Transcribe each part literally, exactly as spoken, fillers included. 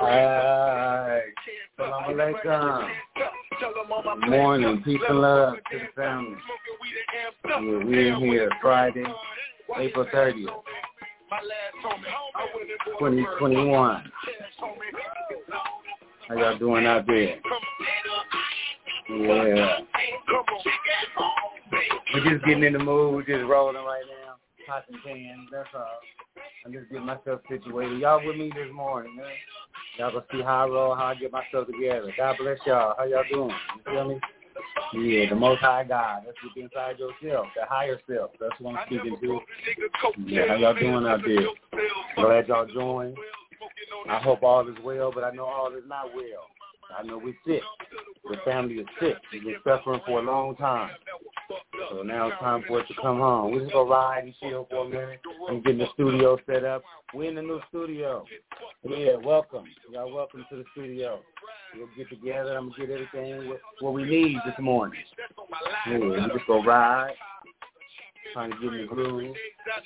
Hi. Salam alaikum. Good morning. Peace and love to the family. Yeah, we're here Friday, April thirtieth, twenty twenty-one. How y'all doing out there? Yeah. We're just getting in the mood. We're just rolling right now. Pots and pans, that's all. I'm just getting myself situated. Y'all with me this morning, man. Y'all gonna see how I roll, how I get myself together. God bless y'all. How y'all doing? You feel me? Yeah, the Most High God. That's what's inside yourself, the higher self. That's what I'm speaking to. Yeah, how y'all doing out there? Glad y'all joined. I hope all is well, but I know all is not well. I know we're sick. The family is sick. We've been suffering for a long time. So now it's time for it to come home. We're just going to ride and chill for a minute and get the studio set up. We're in the new studio. Yeah, welcome. Y'all welcome to the studio. We'll get together. I'm going to get everything what we need this morning. Yeah, we just go ride. Trying to get in the groove.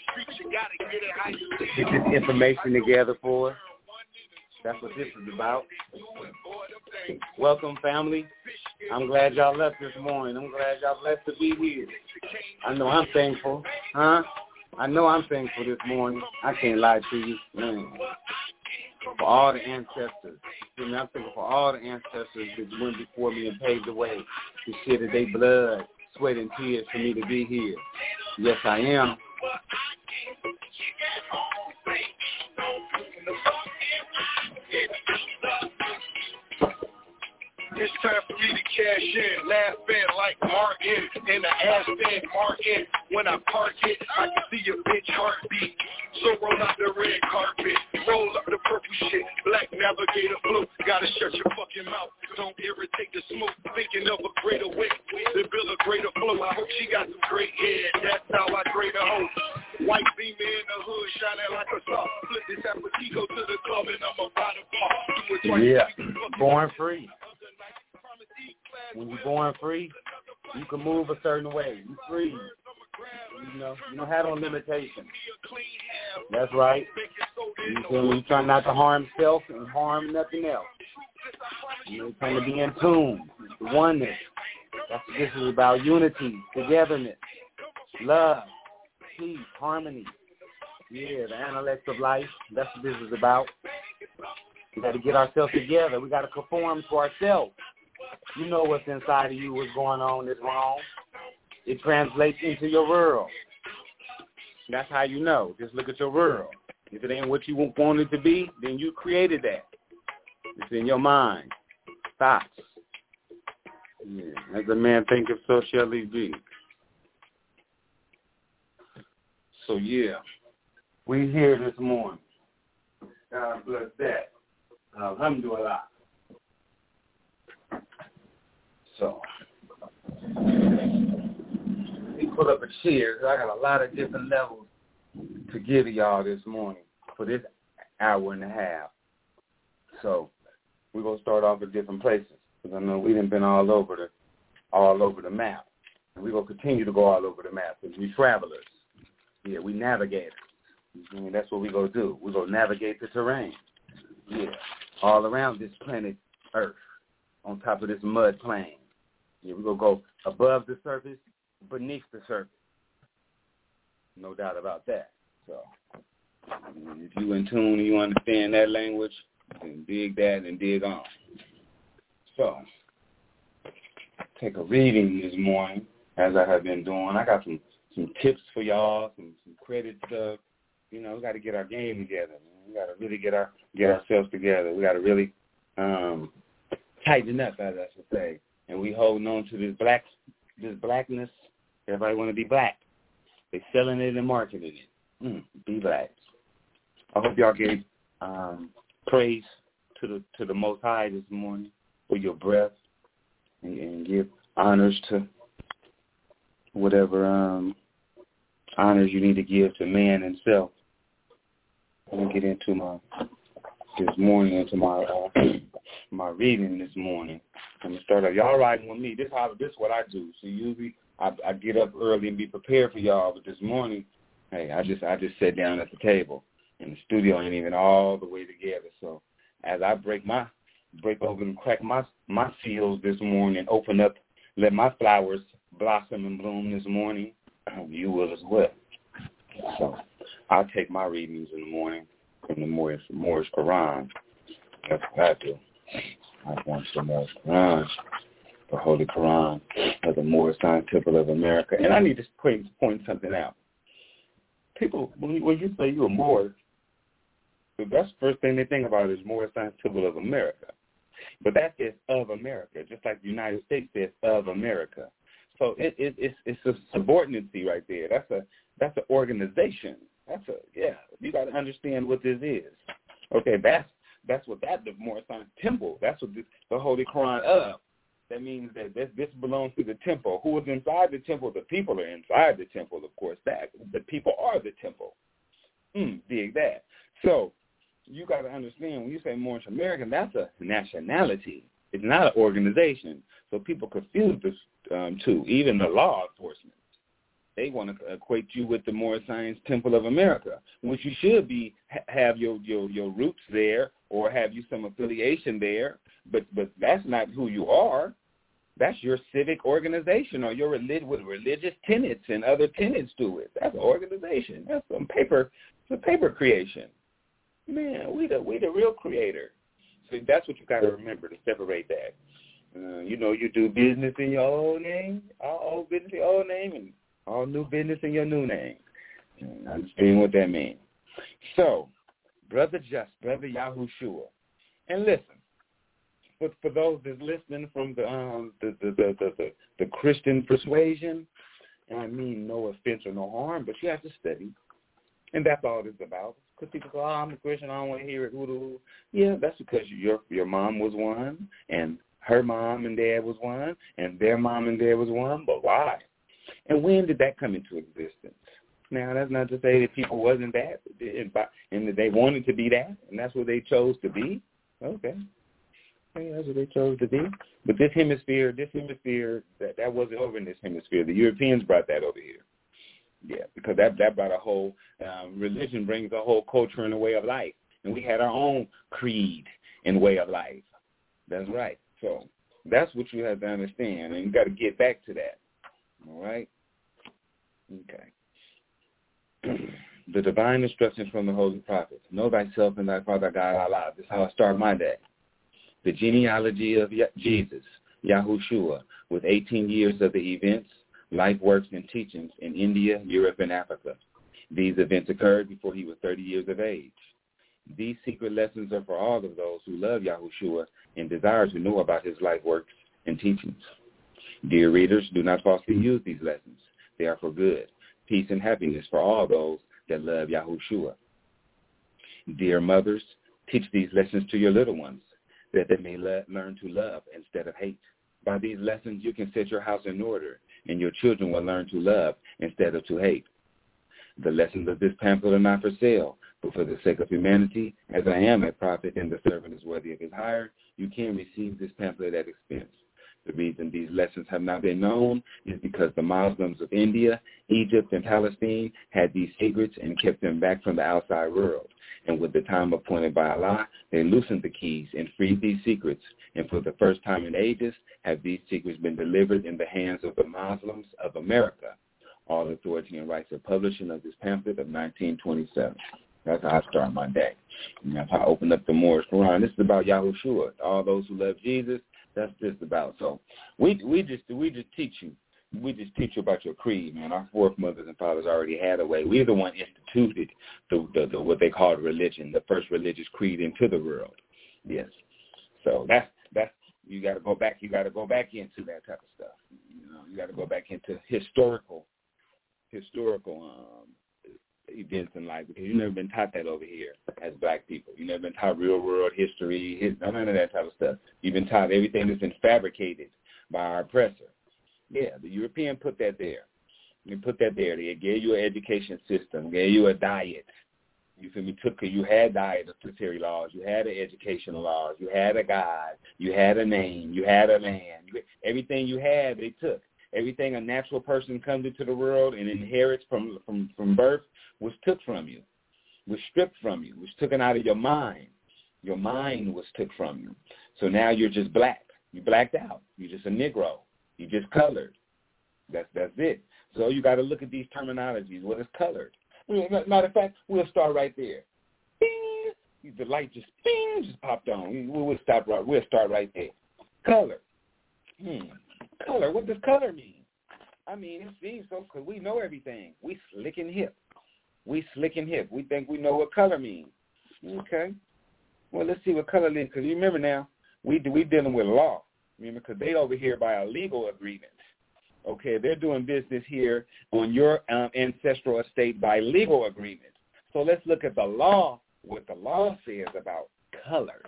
Get this information together for us. That's what this is about. Welcome, family. I'm glad y'all left this morning. I'm glad y'all blessed to be here. I know I'm thankful. Huh? I know I'm thankful this morning. I can't lie to you. Man. For all the ancestors. I'm thankful for all the ancestors that went before me and paved the way to shed their blood, sweat, and tears for me to be here. Yes, I am. It's time for me to cash in, laughing like Martin in the Aston Martin. When I park it, I can see your bitch heartbeat. So roll out the red carpet, roll up the purple shit, black navigator blue. Gotta shut your fucking mouth, don't irritate the smoke. Thinking of a greater way, to build a greater flow. I hope she got some great head, that's how I grade a hoe. White female in the hood, shining like a star. Flip this Apatico to the club and I'm about to bar. Yeah, born free. When you're born free, you can move a certain way. You're free. You know, you don't have no limitations. That's right. You feel me? You try not to harm self and harm nothing else. You know, you're trying to be in tune, oneness. That's what this is about: unity, togetherness, love, peace, harmony. Yeah, the analects of life. That's what this is about. We got to get ourselves together. We got to conform to ourselves. You know what's inside of you, what's going on is wrong. It translates into your world. That's how you know. Just look at your world. If it ain't what you want it to be, then you created that. It's in your mind. Thoughts. Yeah. As a man thinketh, so shall he be. So, yeah. We here this morning. God bless that. Alhamdulillah. So, we put up a chair. I got a lot of different levels to give to y'all this morning for this hour and a half. So, we're gonna start off at different places because I know we done been all over the all over the map, and we're gonna continue to go all over the map because we travelers. Yeah, we navigators. I mean, that's what we gonna do. We're gonna navigate the terrain. Yeah, all around this planet Earth, on top of this mud plain. Yeah, we're going to go above the surface, beneath the surface. No doubt about that. So, if you in tune and you understand that language, then dig that and dig on. So, take a reading this morning, as I have been doing. I got some, some tips for y'all, some, some credit stuff. You know, we got to get our game together. Man. We got to really get our get ourselves together. We got to really um, tighten up, as I should say. And we holding on to this black, this blackness. Everybody want to be black. They selling it and marketing it. Mm, be black. I hope y'all gave um, praise to the to the Most High this morning for your breath, and, and give honors to whatever um, honors you need to give to man and self. Let me get into my this morning into my uh, my reading this morning. I'm gonna start off. Y'all riding with me. This how this is what I do. So usually I, I get up early and be prepared for y'all, but this morning, hey, I just I just sat down at the table, and the studio ain't even all the way together. So as I break my break open and crack my my seals this morning, open up, let my flowers blossom and bloom this morning, you will as well. So I'll take my readings in the morning from the Moorish, Moorish Quran. That's what I do. I want the Moorish Quran, the Holy Quran of the Moorish Zion Temple of America. And I need to point, point something out. People, when you, when you say you're a Moor, that's the first thing they think about is Moorish Zion Temple of America. But that says of America, just like the United States says of America. So it, it, it's it's a subordinacy right there. That's a that's an organization. That's a yeah. You got to understand what this is. Okay, that's that's what that the Moorish Zion Temple. That's what this, the Holy Quran of. That means that this, this belongs to the temple. Who is inside the temple? The people are inside the temple, of course. That the people are the temple. Mm, dig that. So you got to understand when you say Moorish American, that's a nationality. It's not an organization. So people confuse this um, too. Even the law enforcement, they want to equate you with the Moorish Zion Temple of America, which you should be ha- have your, your your roots there or have you some affiliation there. But but that's not who you are. That's your civic organization or your relig- with religious tenets and other tenets to it. That's an organization. That's some paper. It's a paper creation. Man, we the we the real creator. So that's what you got to remember to separate that. Uh, you know, you do business in your old name, all old business in your old name, and all new business in your new name. And understand what that means. So, Brother Just, Brother Yahushua, and listen. But for those that's listening from the um the the, the, the, the the Christian persuasion, and I mean no offense or no harm, but you have to study, and that's all it's about. Because people go, oh, I'm a Christian, I don't want to hear it. Ooh, yeah, that's because your your mom was one, and her mom and dad was one, and their mom and dad was one. But why? And when did that come into existence? Now, that's not to say that people wasn't that, and that they wanted to be that, and that's what they chose to be. Okay. Okay, that's what they chose to be. But this hemisphere, this hemisphere, that, that wasn't over in this hemisphere. The Europeans brought that over here. Yeah, because that, that brought a whole, um, religion brings a whole culture and a way of life. And we had our own creed and way of life. That's right. So that's what you have to understand, and you got to get back to that. All right? Okay. The divine instructions from the Holy Prophets. Know thyself and thy Father God Allah. This is how I start my day. The genealogy of Jesus, Yahushua, with eighteen years of the events, life, works, and teachings in India, Europe, and Africa. These events occurred before he was thirty years of age. These secret lessons are for all of those who love Yahushua and desire to know about his life, works, and teachings. Dear readers, do not falsely use these lessons. They are for good, peace, and happiness for all those that love Yahushua. Dear mothers, teach these lessons to your little ones, that they may le- learn to love instead of hate. By these lessons, you can set your house in order, and your children will learn to love instead of to hate. The lessons of this pamphlet are not for sale, but for the sake of humanity, as I am a prophet and the servant is worthy of his hire, you can receive this pamphlet at expense. The reason these lessons have not been known is because the Muslims of India, Egypt, and Palestine had these secrets and kept them back from the outside world. And with the time appointed by Allah, they loosened the keys and freed these secrets. And for the first time in ages, have these secrets been delivered in the hands of the Muslims of America. All authority and rights of publishing of this pamphlet of nineteen twenty-seven. That's how I start my day. And that's how I open up the Moorish Quran. This is about Yahushua. All those who love Jesus, that's just about. So we we just we just teach you. We just teach you about your creed, man. Our foremothers and fathers already had a way. We're the one instituted the, the, the what they called religion, the first religious creed into the world. Yes. So that's that's you got to go back. You got to go back into that type of stuff. You know, you got to go back into historical historical um, events in life, because you've never been taught that over here as black people. You've never been taught real world history, his, none of that type of stuff. You've been taught everything that's been fabricated by our oppressor. Yeah, the European put that there. They put that there. They gave you an education system, gave you a diet. You feel me? Took you had dietary laws, you had an educational laws, you had a God, you had a name, you had a land. You, everything you had, they took. Everything a natural person comes into the world and inherits from, from, from birth was took from you, was stripped from you, was taken out of your mind. Your mind was took from you. So now you're just black. You blacked out. You're just a Negro. You just colored. That's that's it. So you got to look at these terminologies. What is colored? Matter of fact, we'll start right there. Bing! The light just bing just popped on. We'll stop right. We'll start right there. Color. Hmm. Color. What does color mean? I mean, it seems so because we know everything. We slick and hip. We slick and hip. We think we know what color means. Okay. Well, let's see what color means. Because you remember now, we we dealing with law. Remember, because they over here by a legal agreement. Okay, they're doing business here on your um, ancestral estate by legal agreement. So let's look at the law, what the law says about color.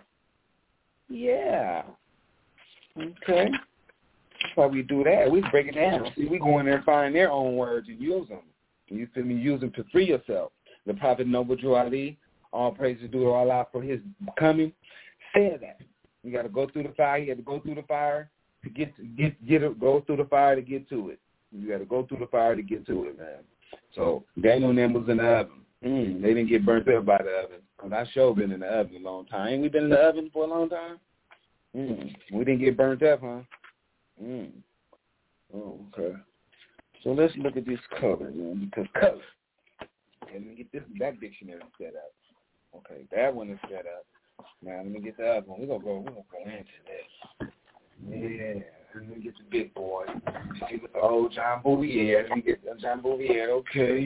Yeah. Okay. That's why we do that. We break it down. See, we go in there and find their own words and use them. You feel me? Use them to free yourself. The Prophet Noble Drew Ali, all praises due to Allah for his coming, said that. You got to go through the fire. You had to go through the fire to get to get get it, go through the fire to get to it. You got to go through the fire to get to it, man. So Daniel and them was in the oven. Mm, they didn't get burnt up by the oven. Cause I sure been in the oven a long time. Ain't we been in the oven for a long time? Mm, we didn't get burnt up, huh? Mm. Oh, okay. So let's look at this color, man. Because color. Okay, let me get this that dictionary set up. Okay, that one is set up. Now let me get the other one. We're gonna go. We're gonna go into this. Yeah, let me get the big boy. See what the old John Bouvier. Let me get the John Bouvier. Okay.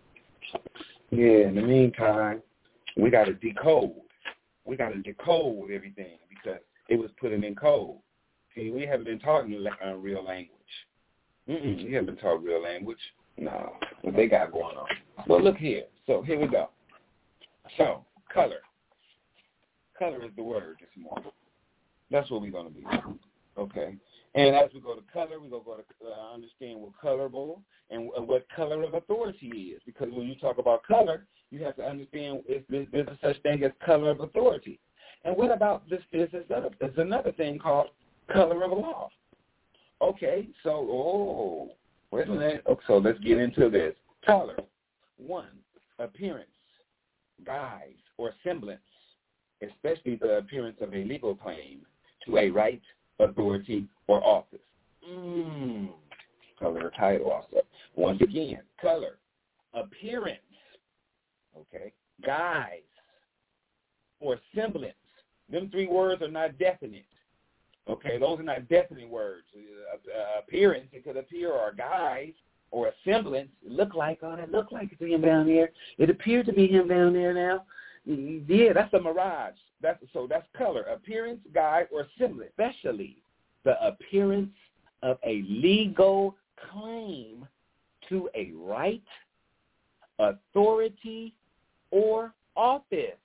Yeah. In the meantime, we gotta decode. We gotta decode everything because it was put in code. See, we haven't been talking uh, real language. Mm-mm, we haven't been taught real language. No, what they got going on. Well, look here. So here we go. So color. Color is the word this morning. That's what we're going to be. Okay. And as we go to color, we're going to go to uh, understand what colorable and uh, what color of authority is. Because when you talk about color, you have to understand if there's, there's a such thing as color of authority. And what about this? There's another, there's another thing called color of law. Okay. So, oh, wait a minute. Okay, so let's get into this. Color. One, appearance, guise, or semblance, especially the appearance of a legal claim to a right, authority, or office. Mm. Color title also. Once again, color, appearance, okay, guise, or semblance. Them three words are not definite. Okay, those are not definite words. Uh, appearance, it could appear, or guise, or a semblance. It looked like, oh, that looked like it's him down there. It appeared to be him down there now. Yeah, that's a mirage. That's so that's color, appearance, guise, or semblance, especially the appearance of a legal claim to a right, authority, or office.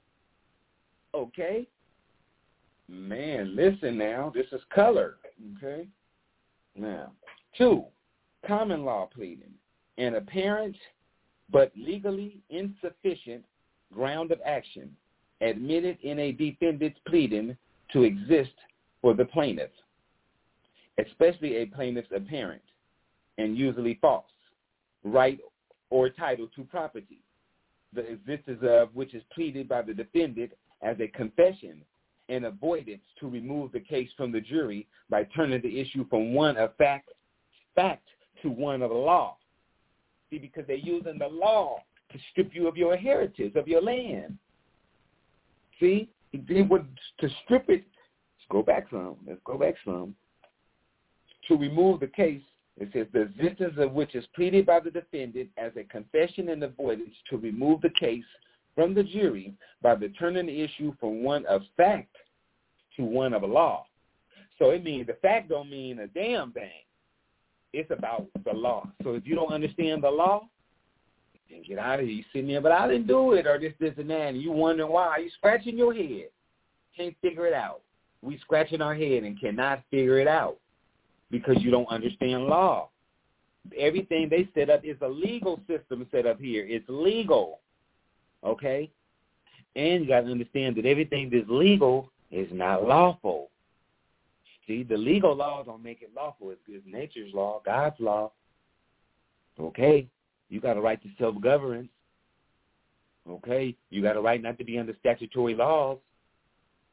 Okay? Man, listen now. This is color. Okay? Now, two, common law pleading. An apparent but legally insufficient ground of action admitted in a defendant's pleading to exist for the plaintiff, especially a plaintiff's apparent and usually false right or title to property, the existence of which is pleaded by the defendant as a confession and avoidance to remove the case from the jury by turning the issue from one of fact, fact to one of law. See, because they're using the law to strip you of your inheritance, of your land. See, they would to strip it. Let's go back some. Let's go back some. To remove the case, it says the existence of which is pleaded by the defendant as a confession and avoidance to remove the case from the jury by the turning the issue from one of fact to one of law. So it means the fact don't mean a damn thing. It's about the law. So if you don't understand the law, then get out of here. You sitting there, but I didn't do it, or this, this, and that, and you wondering why. You scratching your head. Can't figure it out. We scratching our head and cannot figure it out because you don't understand law. Everything they set up is a legal system set up here. It's legal, okay? And you got to understand that everything that's legal is not lawful. See, the legal laws don't make it lawful. It's, it's nature's law, God's law. Okay, you got a right to self-governance. Okay, you got a right not to be under statutory laws.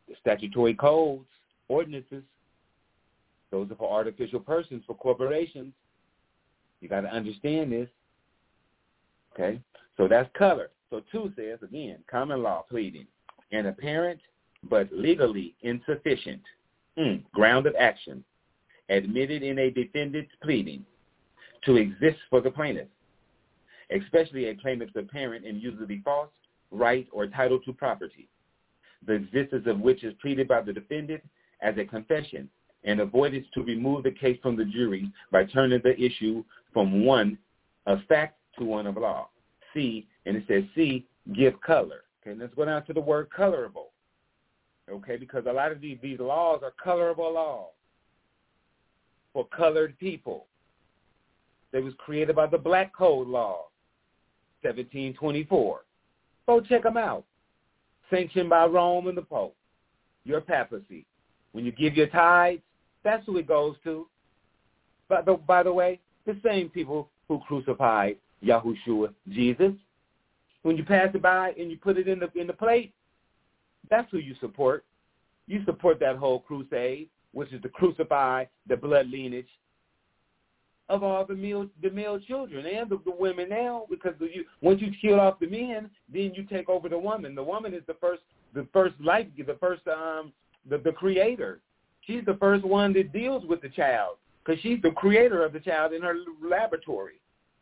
The statutory codes, ordinances, those are for artificial persons, for corporations. You got to understand this. Okay? So that's color. So two says, again, common law pleading, an apparent but legally insufficient mm, ground of action admitted in a defendant's pleading to exist for the plaintiff, especially a claimant's apparent and usually false right or title to property, the existence of which is pleaded by the defendant as a confession and avoided to remove the case from the jury by turning the issue from one of fact to one of law. C, and it says C, give color. Okay, let's go down to the word colorable. Okay, because a lot of these, these laws are colorable laws for colored people. They was created by the Black Code Law, seventeen twenty-four. Go check them out. Sanctioned by Rome and the Pope. Your papacy. When you give your tithes, that's who it goes to. By the, by the way, the same people who crucified Yahushua, Jesus. When you pass it by and you put it in the in the plate, that's who you support. You support that whole crusade, which is to crucify the blood lineage of all the male the male children and the, the women now, because the, you, once you kill off the men, then you take over the woman. The woman is the first the first life, the first um the, the creator. She's the first one that deals with the child because she's the creator of the child in her laboratory.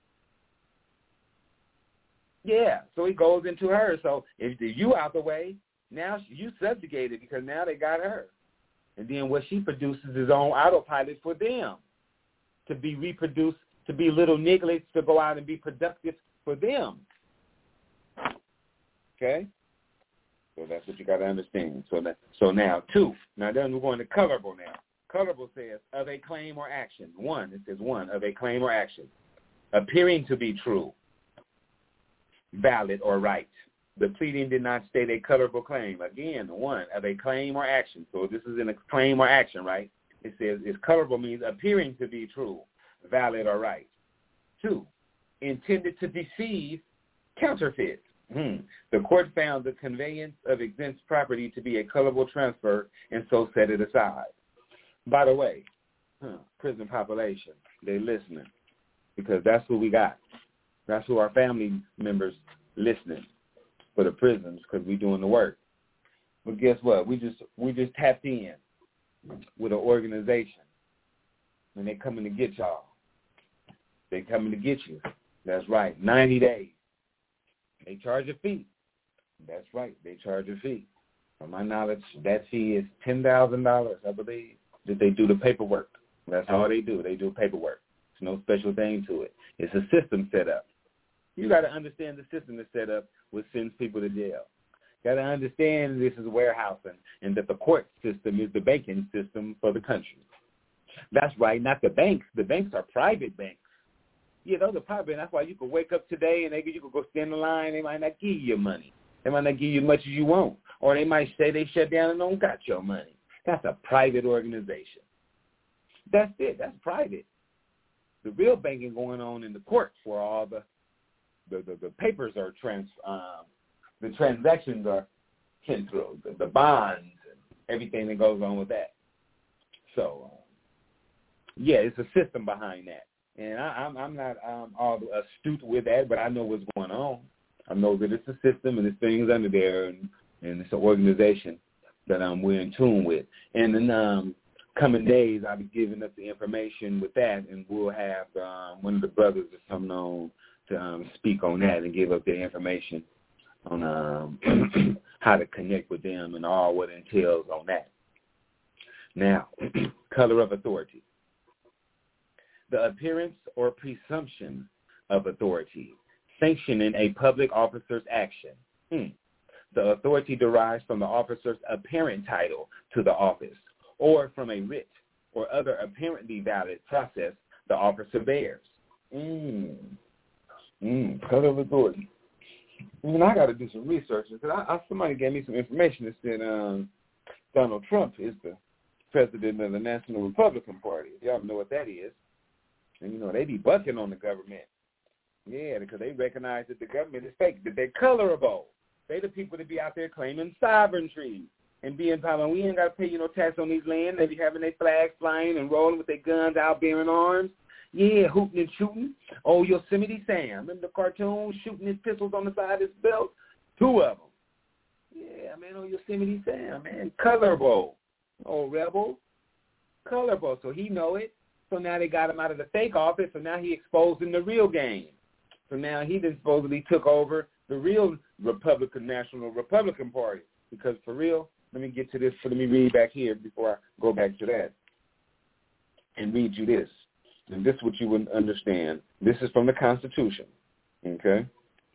Yeah, so it goes into her. So if you out the way, now you subjugated because now they got her. And then what she produces is on autopilot for them to be reproduced, to be little nigglets, to go out and be productive for them. Okay? So that's what you got to understand. So that, so now, two. Now then we're going to colorable now. Colorable says, of a claim or action. One, it says one, of a claim or action. Appearing to be true, valid, or right. The pleading did not state a colorable claim. Again, one, of a claim or action. So this is in a claim or action, right? It says it's colorable means appearing to be true, valid, or right. Two, intended to deceive, counterfeit. Hmm. The court found the conveyance of exempt property to be a colorable transfer and so set it aside. By the way, huh, prison population, they listening because that's who we got. That's who our family members listening for the prisons because we doing the work. But guess what? We just we just tapped in with an organization, and they coming to get y'all. They coming to get you. That's right. ninety days. They charge a fee. That's right. They charge a fee. From my knowledge, that fee is ten thousand dollars, I believe, that they do the paperwork. That's all they do. They do paperwork. There's no special thing to it. It's a system set up. You got to understand the system that's set up, which sends people to jail. Got to understand this is warehousing and that the court system is the banking system for the country. That's right, not the banks. The banks are private banks. Yeah, those are private. That's why you can wake up today and they, you can go stand in line. They might not give you your money. They might not give you as much as you want. Or they might say they shut down and don't got your money. That's a private organization. That's it. That's private. The real banking going on in the courts where all the the, the, the papers are trans um, the transactions are sent through, the, the bonds and everything that goes on with that. So, um, yeah, it's a system behind that. And I, I'm, I'm not um, all astute with that, but I know what's going on. I know that it's a system and there's things under there, and, and it's an organization that um, we're in tune with. And in um, coming days, I'll be giving up the information with that, and we'll have um, one of the brothers or something on to um, speak on that and give up their information on um, how to connect with them and all what it entails on that. Now, color of authority. The appearance or presumption of authority, sanctioning a public officer's action. Hmm. The authority derives from the officer's apparent title to the office or from a writ or other apparently valid process the officer bears. Mm. Mm. Color of authority. And I got to do some research because I, I, somebody gave me some information that said um, Donald Trump is the president of the National Republican Party. Y'all know what that is. And, you know, they be bucking on the government. Yeah, because they recognize that the government is fake, that they're colorable. They the people that be out there claiming sovereignty and being power. We ain't got to pay you no tax on these lands. They be having their flags flying and rolling with their guns out, bearing arms. Yeah, hooting and shooting. Oh, Yosemite Sam. Remember the cartoon, shooting his pistols on the side of his belt? Two of them. Yeah, man, oh, Yosemite Sam, man. Colorable. Oh, rebel. Colorable. So he know it. So now they got him out of the fake office, so now he exposed him the real game. So now he then supposedly took over the real Republican, National Republican Party. Because for real, let me get to this, so let me read back here before I go back to that and read you this. And this is what you would understand. This is from the Constitution, okay?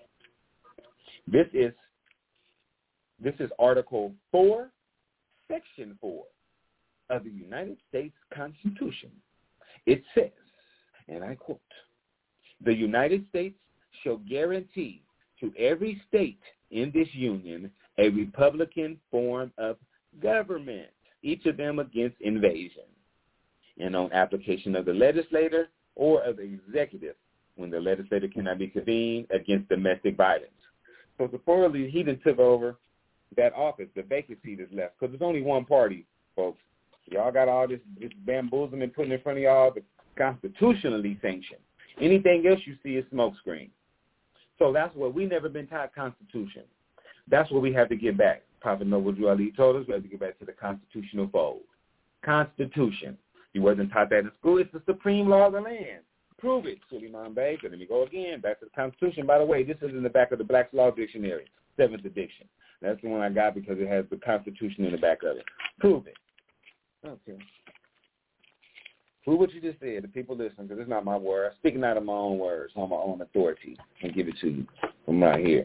This is this is Article four, Section four of the United States Constitution. It says, and I quote, "The United States shall guarantee to every state in this union a republican form of government, each of them against invasion, and on application of the legislator or of the executive, when the legislator cannot be convened, against domestic violence." So supposedly he then took over that office, the vacancy that's left, because there's only one party, folks. Y'all got all this, this bamboozlement putting in front of y'all, but constitutionally sanctioned. Anything else you see is smokescreen. So that's what we never been taught Constitution. That's what we have to get back. Prophet Noble Drew Ali told us we have to get back to the constitutional fold. Constitution. You wasn't taught that in school. It's the supreme law of the land. Prove it, Suleiman Bey. Let me go again. Back to the Constitution. By the way, this is in the back of the Black's Law Dictionary, seventh edition. That's the one I got because it has the Constitution in the back of it. Prove it. Okay. Prove what you just said. The people listen, because it's not my word. I'm speaking out of my own words, on my own authority, and give it to you from right here.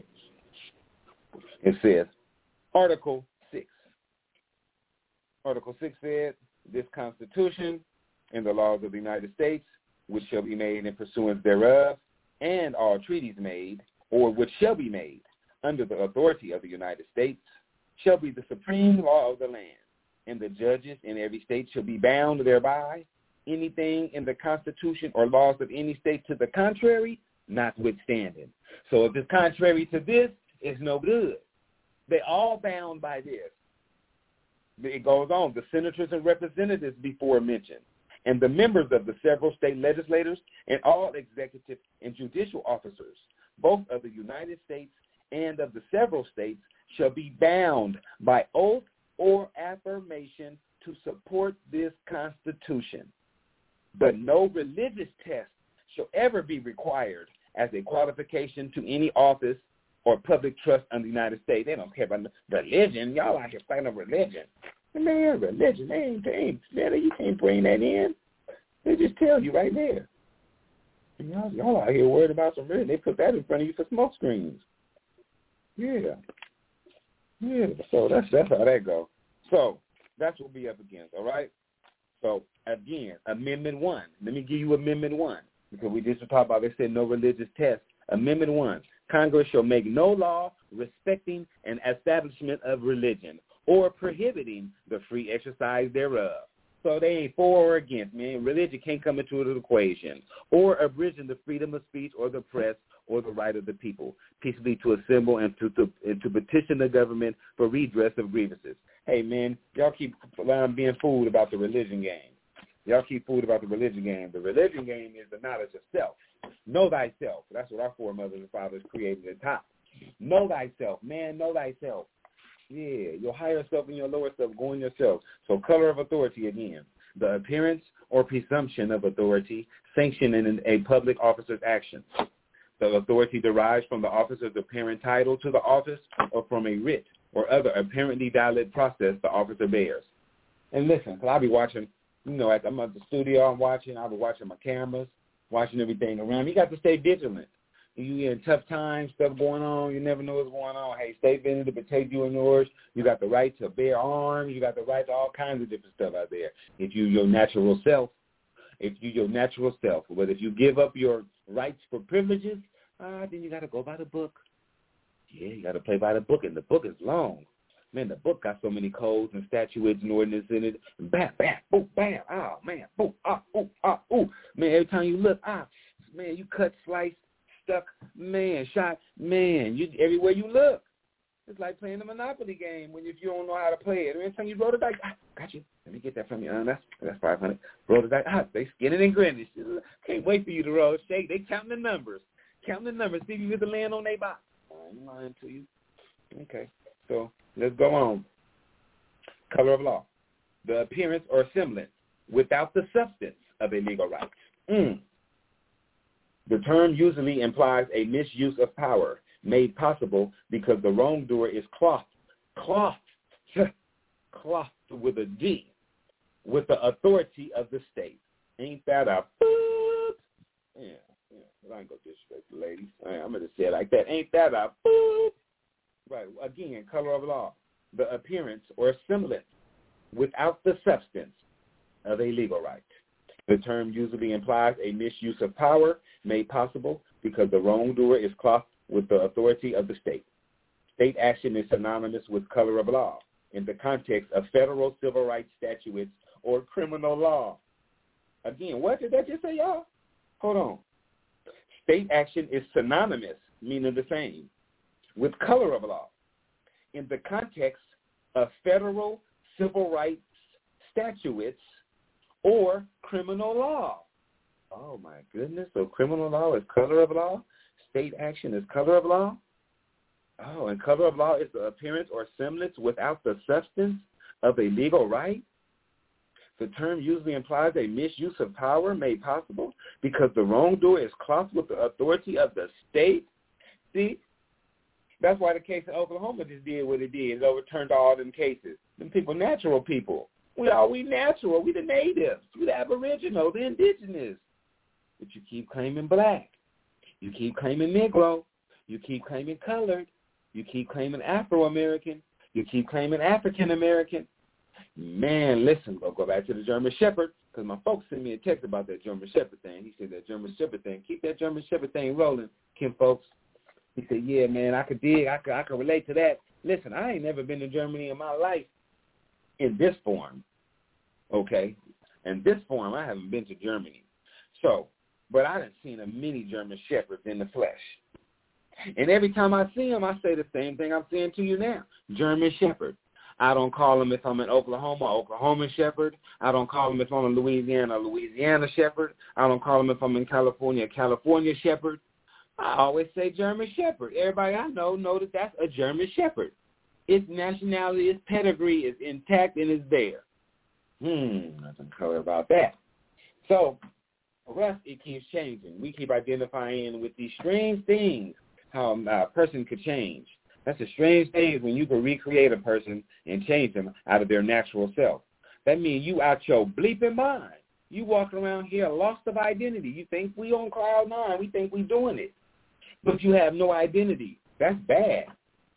It says, Article six. Article six said, "This Constitution and the laws of the United States, which shall be made in pursuance thereof, and all treaties made, or which shall be made, under the authority of the United States, shall be the supreme law of the land, and the judges in every state shall be bound thereby. Anything in the Constitution or laws of any state to the contrary, notwithstanding." So if it's contrary to this, it's no good. They all bound by this. It goes on. The senators and representatives before mentioned, and the members of the several state legislators, and all executive and judicial officers, both of the United States and of the several states, shall be bound by oath or affirmation to support this Constitution. But no religious test shall ever be required as a qualification to any office or public trust under the United States. They don't care about religion. Y'all out here fighting over religion. Man, religion, they ain't, they ain't, man, you can't bring that in. They just tell you right there. And y'all, y'all out here worried about some religion. They put that in front of you for smoke screens. Yeah. Yeah, so that's that's how that goes. So that's what we'll be up against, all right? So, again, Amendment one. Let me give you Amendment one, because we just talked about, they said no religious test. Amendment one. Congress shall make no law respecting an establishment of religion or prohibiting the free exercise thereof. So they ain't for or against, man. Religion can't come into the equation. Or abridging the freedom of speech or the press or the right of the people peacefully to assemble and to, to, and to petition the government for redress of grievances. Hey, man, y'all keep being fooled about the religion game. Y'all keep fooled about the religion game. The religion game is the knowledge of self. Know thyself. That's what our foremothers and fathers created at the top. Know thyself. Man, know thyself. Yeah, your higher self and your lower self, go in yourself. So color of authority again. The appearance or presumption of authority sanctioned in a public officer's actions. The authority derives from the officer's apparent title to the office or from a writ or other apparently valid process the officer bears. And listen, because I'll be watching, you know, at, I'm at the studio, I'm watching, I'll be watching my cameras, watching everything around. You got to stay vigilant. You in tough times, stuff going on, you never know what's going on. Hey, stay vigilant, protect you and yours. You got the right to bear arms. You got the right to all kinds of different stuff out there. If you your natural self, if you your natural self, but if you give up your rights for privileges, uh, then you got to go by the book. Yeah, you got to play by the book, and the book is long. Man, the book got so many codes and statutes and ordinances in it. Bam, bam, boom, bam. Oh, man, boom, ah, ooh, ah, ooh. Man, every time you look, ah, man, you cut, slice, stuck, man, shot, man, you everywhere you look. It's like playing the Monopoly game when you, if you don't know how to play it. Every time you roll the dice, ah, got you. Let me get that from you. Uh, that's that's five hundred. Roll the dice. Ah, they skinning and grinning. Can't wait for you to roll. Shake. They counting the numbers. Counting the numbers. See if you get the land on their box. I'm lying to you. Okay. So let's go on. Color of law. The appearance or semblance without the substance of a legal right. Mm. The term usually implies a misuse of power made possible because the wrongdoer is clothed, clothed, clothed with a D, with the authority of the state. Ain't that a boop? Yeah, yeah. I ain't gonna disrespect the ladies. I'm gonna say it like that. Ain't that a boop? Right. Again, color of law. The appearance or semblance without the substance of a legal right. The term usually implies a misuse of power made possible because the wrongdoer is clothed with the authority of the state. State action is synonymous with color of law in the context of federal civil rights statutes or criminal law. Again, what did that just say, y'all? Hold on. State action is synonymous, meaning the same, with color of law in the context of federal civil rights statutes or criminal law. Oh, my goodness. So criminal law is color of law? State action is color of law? Oh, and color of law is the appearance or semblance without the substance of a legal right? The term usually implies a misuse of power made possible because the wrongdoer is clothed with the authority of the state. See, that's why the case in Oklahoma just did what it did. It overturned all them cases. Them people, natural people. We are we natural. We the natives. We the aboriginal, the indigenous. But you keep claiming black. You keep claiming Negro. You keep claiming colored. You keep claiming Afro-American. You keep claiming African-American. Man, listen, we'll go back to the German Shepherd because my folks sent me a text about that German Shepherd thing. He said that German Shepherd thing. Keep that German Shepherd thing rolling, Kim folks. He said, yeah, man, I could dig. I could, I could relate to that. Listen, I ain't never been to Germany in my life in this form, okay? In this form, I haven't been to Germany. So, but I done seen a many German Shepherds in the flesh. And every time I see them, I say the same thing I'm saying to you now, German Shepherd. I don't call them if I'm in Oklahoma, Oklahoma Shepherd. I don't call them if I'm in Louisiana, Louisiana Shepherd. I don't call them if I'm in California, California Shepherd. I always say German Shepherd. Everybody I know know that that's a German Shepherd. Its nationality, its pedigree is intact and is there. Hmm, nothing color about that. So for us, it keeps changing. We keep identifying with these strange things, how a person could change. That's a strange thing when you can recreate a person and change them out of their natural self. That means you out your bleeping mind. You walking around here lost of identity. You think we on cloud nine. We think we doing it. But you have no identity. That's bad.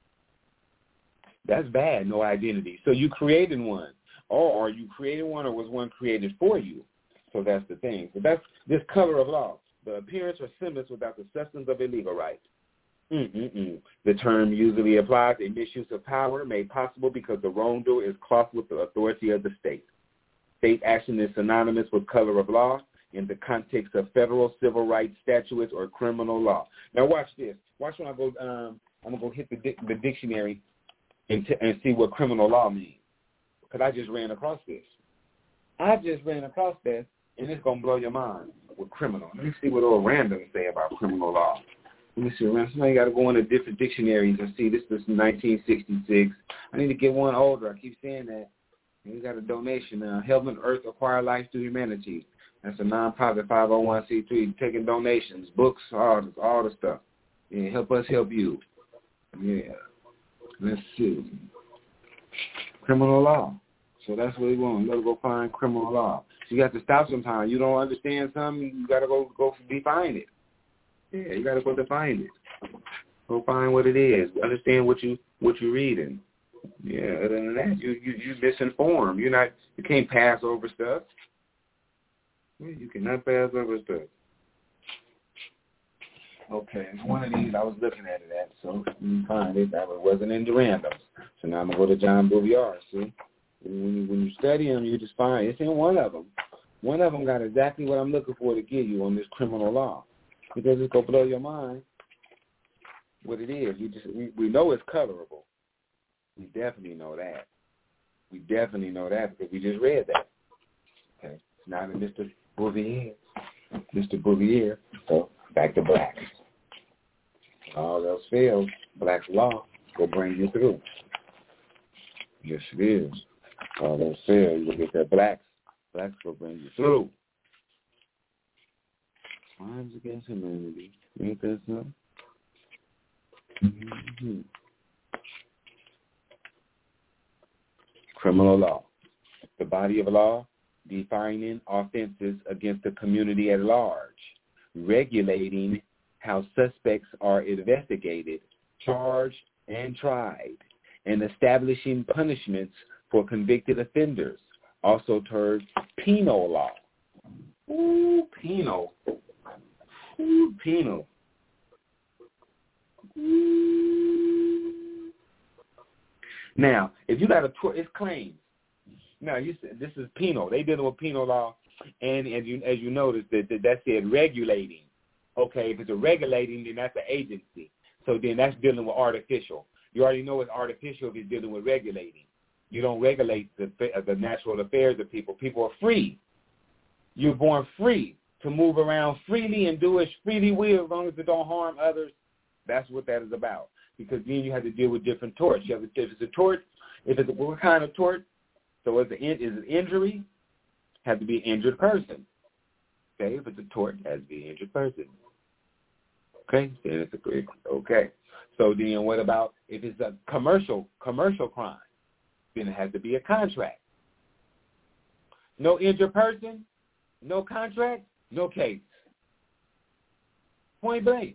That's bad, no identity. So you created one. Or are you created one or was one created for you? So that's the thing. So that's this color of law, the appearance or semblance without the substance of a legal right. Mm-mm-mm. The term usually applies a misuse of power made possible because the wrongdoer is clothed with the authority of the state. State action is synonymous with color of law in the context of federal civil rights statutes or criminal law. Now watch this. Watch when I go. Um, I'm gonna go hit the, di- the dictionary and, t- and see what criminal law means because I just ran across this. I just ran across this, and it's gonna blow your mind with criminal. Let me see what old random say about criminal law. Let me see. Somebody got to go into different dictionaries and see. This is nineteen sixty-six. I need to get one older. I keep saying that. And we got a donation now. Helping Earth Acquire Life Through Humanity. That's a nonprofit five oh one c three taking donations, books, all the, all the stuff. Yeah, help us help you. Yeah. Let's see. Criminal law. So that's what we want. You got to go find criminal law. So you got to stop sometimes. You don't understand something, you got to go go define it. Yeah, you got to go define it. Go find what it is. Understand what you what you're reading. Yeah, other than that, you you you misinformed. You're not. You can't pass over stuff. Yeah, you cannot pass over stuff. Okay, one of these I was looking at it at, so you find it. That wasn't in the randoms. So now I'm gonna go to John Bouvier. See, when you when you study them, you just find it's in one of them. One of them got exactly what I'm looking for to give you on this criminal law. Because it's going to blow your mind what it is. You just we, we know it's colorable. We definitely know that. We definitely know that because we just read that. Okay. It's not in Mister Bouvier. Mister Bouvier. So back to blacks. All else fails, black's law will bring you through. Yes, it is. All else fails, you will get that blacks. Blacks will bring you through. Crimes against humanity. Ain't that so? Mm-hmm. Criminal law. The body of law defining offenses against the community at large, regulating how suspects are investigated, charged, and tried, and establishing punishments for convicted offenders, also termed penal law. Ooh, penal. Ooh, penal. Ooh. Now, if you got a tort, it's claims. Now, you said this is penal. They dealing with penal law, and as you as you notice that that, that said regulating. Okay, if it's a regulating, then that's an agency. So then that's dealing with artificial. You already know it's artificial if you're dealing with regulating. You don't regulate the the natural affairs of people. People are free. You're born free to move around freely and do as freely will as long as it don't harm others. That's what that is about. Because then you have to deal with different torts. You have to, if it's a tort, if it's a, what kind of tort? So is it, is it injury? Has to be an injured person. Okay, if it's a tort, it has to be an injured person. Okay, then it's a okay. So then what about if it's a commercial commercial crime? Then it has to be a contract. No injured person, no contract, no case. Point blank.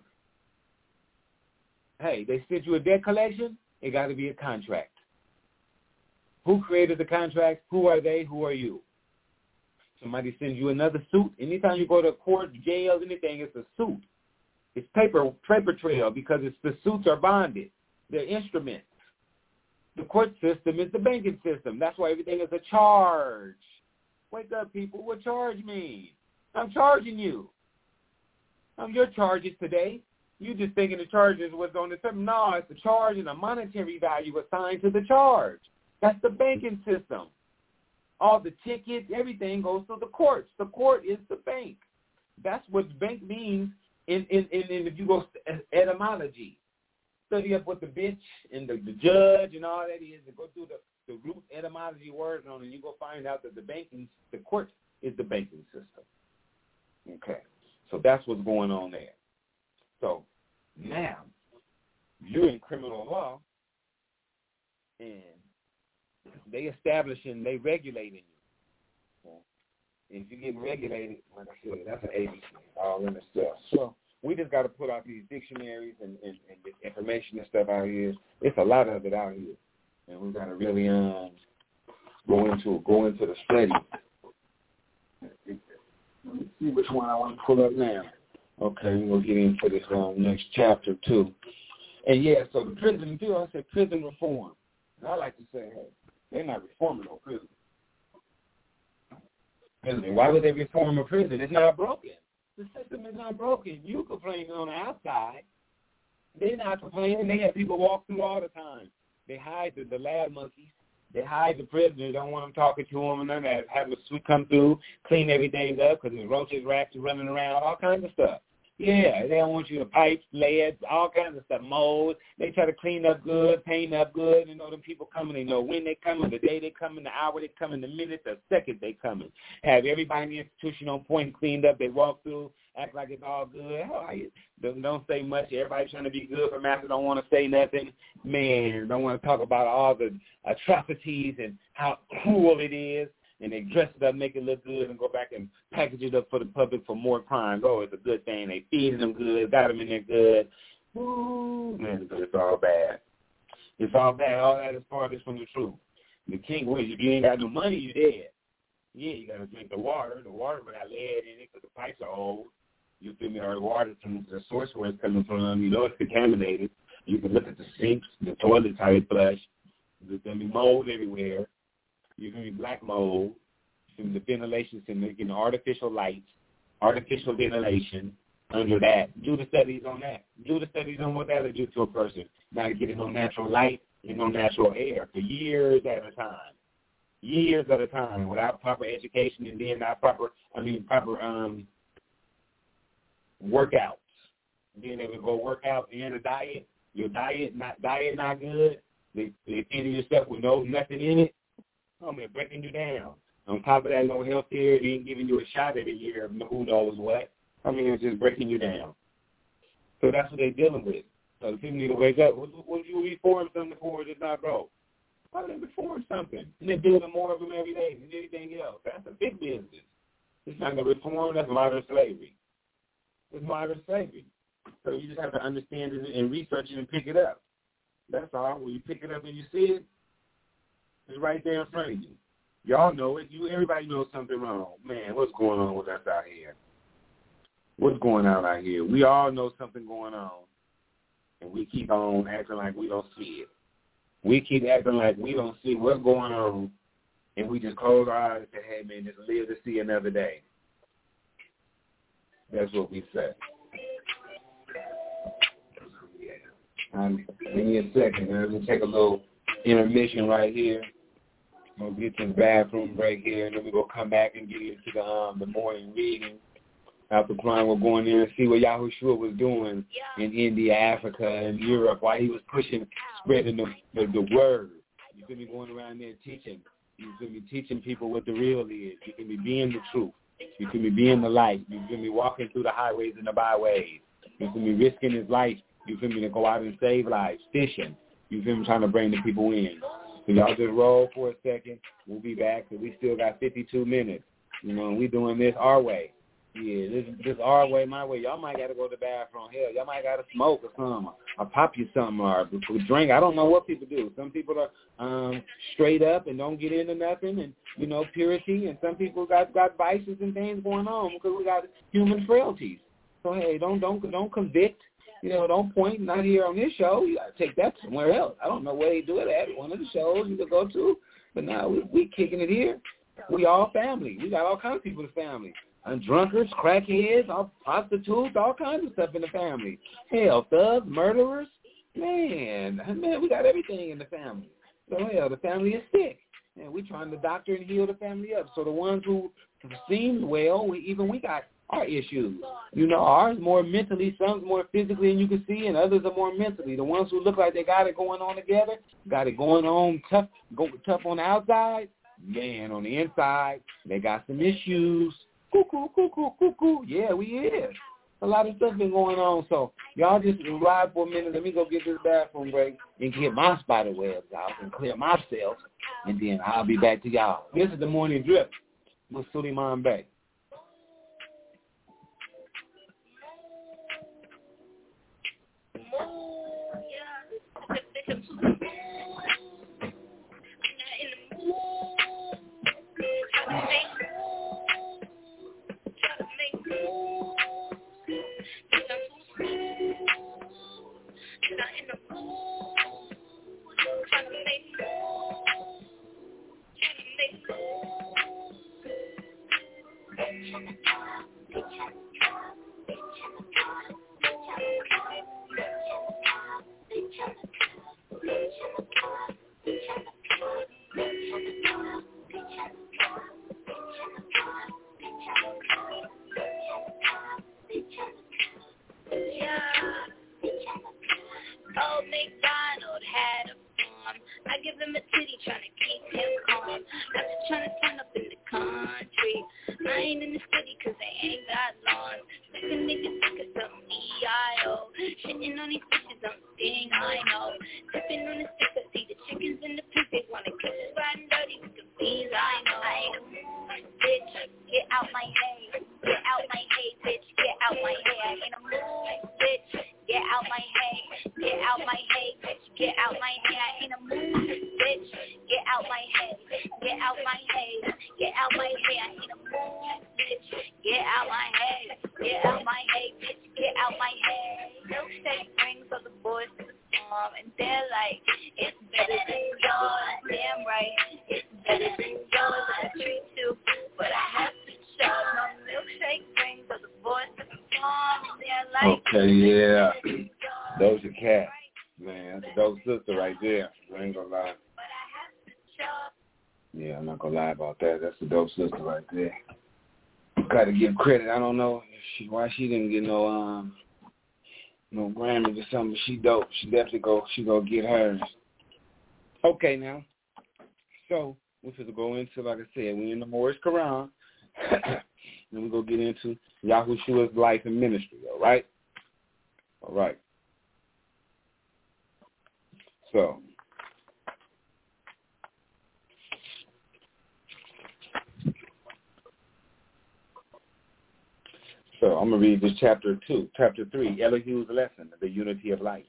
Hey, they sent you a debt collection, it got to be a contract. Who created the contract? Who are they? Who are you? Somebody sends you another suit. Anytime you go to court, jail, anything, it's a suit. It's paper paper trail because it's the suits are bonded. They're instruments. The court system is the banking system. That's why everything is a charge. Wake up, people. What charge mean? I'm charging you. I'm your charges today. You just thinking the charges was on the system. No, it's the charge and a monetary value assigned to the charge. That's the banking system. All the tickets, everything goes to the courts. The court is the bank. That's what bank means in, in, in, in if you go etymology. Study up what the bitch and the, the judge and all that is, and go through the, the root etymology words on, and you go find out that the banking, the court is the banking system. Okay, so that's what's going on there. So now you're in criminal law, and they establishing, they regulating you. So if you get regulated, like I said, that's an agency all in itself. So we just got to put out these dictionaries and, and, and this information and stuff out here. It's a lot of it out here, and we got to really um go into go into the study. Let's see which one I want to pull up now. Okay, we'll get into this um, next chapter too. And yeah, so the prison too. I said prison reform. And I like to say, hey, they're not reforming no prison. Prison. Why would they reform a prison? It's not broken. The system is not broken. You complain on the outside. They're not complaining. They have people walk through all the time. They hide the, the lab monkeys. They hide the prisoners. Don't want them talking to them and none of that. Have the sweet come through, clean everything up because there's roaches, rats running around, all kinds of stuff. Yeah, they don't want you to pipe, lead, all kinds of stuff, mold. They try to clean up good, paint up good. You know, them people coming, they know when they coming, the day they coming, the hour they coming, the minute, the second they coming. Have everybody in the institution on point, cleaned up. They walk through, act like it's all good. How are you? Don't, don't say much. Everybody trying to be good, but master don't want to say nothing. Man, don't want to talk about all the atrocities and how cruel it is. And they dress it up, make it look good, and go back and package it up for the public for more crimes. Oh, it's a good thing. They feeding them good, got them in there good. Ooh, man, it's all bad. It's all bad. All that is part of from the truth. The king was, if you ain't got no money, you dead. Yeah, you got to drink the water. The water got lead in it because the pipes are old. You feel me? Or the water from the source where it's coming from, you know it's contaminated. You can look at the sinks, the toilets, how they flush. There's going to be mold everywhere. You're going to be black mold. The ventilation, you know, artificial lights, artificial ventilation under that. Do the studies on that. Do the studies on what that will do to a person. Now getting no natural light, in no natural air for years at a time, years at a time, without proper education and then not proper, I mean, proper um, workouts. Being able to go work out and a diet, your diet not diet not good, they they feeding yourself with no nothing in it. Oh man, breaking you down. On top of that, no health care, they ain't giving you a shot every year of who knows what. I mean, it's just breaking you down. So that's what they're dealing with. So the people need to wake up. What, what you reform something for is not broke? Why don't they reform something? And they're building more of them every day than anything else. That's a big business. It's not going to reform. That's modern slavery. It's modern slavery. So you just have to understand it and research it and pick it up. That's all. When you pick it up and you see it, it's right there in front of you. Y'all know it. You, everybody knows something wrong. Man, what's going on with us out here? What's going on out here? We all know something going on, and we keep on acting like we don't see it. We keep acting like we don't see what's going on, and we just close our eyes and say, hey, man, just live to see another day. That's what we say. Um, give me a second. Let me take a little intermission right here. We'll get to the bathroom break here, and then we're going to come back and get into the um, the morning reading. After Quran, we're going in and see what Yahushua was doing in India, Africa, and Europe, while he was pushing, spreading the, the, the word. You can be going around there teaching. You can be teaching people what the real is. You can be being the truth. You can be being the light. You can be walking through the highways and the byways. You can be risking his life. You feel me, to go out and save lives, fishing. You feel me, trying to bring the people in. So y'all just roll for a second. We'll be back, because we still got fifty-two minutes. You know, and we doing this our way. Yeah, this this our way, my way. Y'all might got to go to the bathroom. Hell, y'all might got to smoke or something, or pop you something, or drink. I don't know what people do. Some people are um, straight up and don't get into nothing, and, you know, purity. And some people got, got vices and things going on because we got human frailties. So, hey, don't don't don't convict. You know, don't point, not here on this show. You got to take that somewhere else. I don't know where they do it at. One of the shows you could go to. But now we, we kicking it here. We all family. We got all kinds of people in the family. And drunkards, crackheads, all prostitutes, all kinds of stuff in the family. Hell, thugs, murderers. Man, man, we got everything in the family. So, hell, the family is sick. And we're trying to doctor and heal the family up. So the ones who seem well, we, even we got our issues. You know, ours more mentally, some's more physically, and you can see, and others are more mentally. The ones who look like they got it going on together, got it going on tough, go tough on the outside, man, on the inside, they got some issues. Cuckoo, cuckoo, cuckoo. Yeah, we is. A lot of stuff been going on, so y'all just ride for a minute. Let me go get this bathroom break and get my spider webs out and clear myself, and then I'll be back to y'all. This is the Morning Drip with Suleiman Bey. Okay, yeah. Doja Cat, man. That's a dope sister right there. I ain't gonna lie. Yeah, I'm not gonna lie about that. That's a dope sister right there. Got to give credit. I don't know if she, why she didn't get no um no Grammys or something. But she dope. She definitely go. She go get hers. Okay, now. So we're supposed to go into, like I said, we in the Morris Quran. Then we go get into Yahushua's life and ministry. All right. All right. So. So I'm going to read this chapter two, chapter three, Elihu's lesson, the unity of life.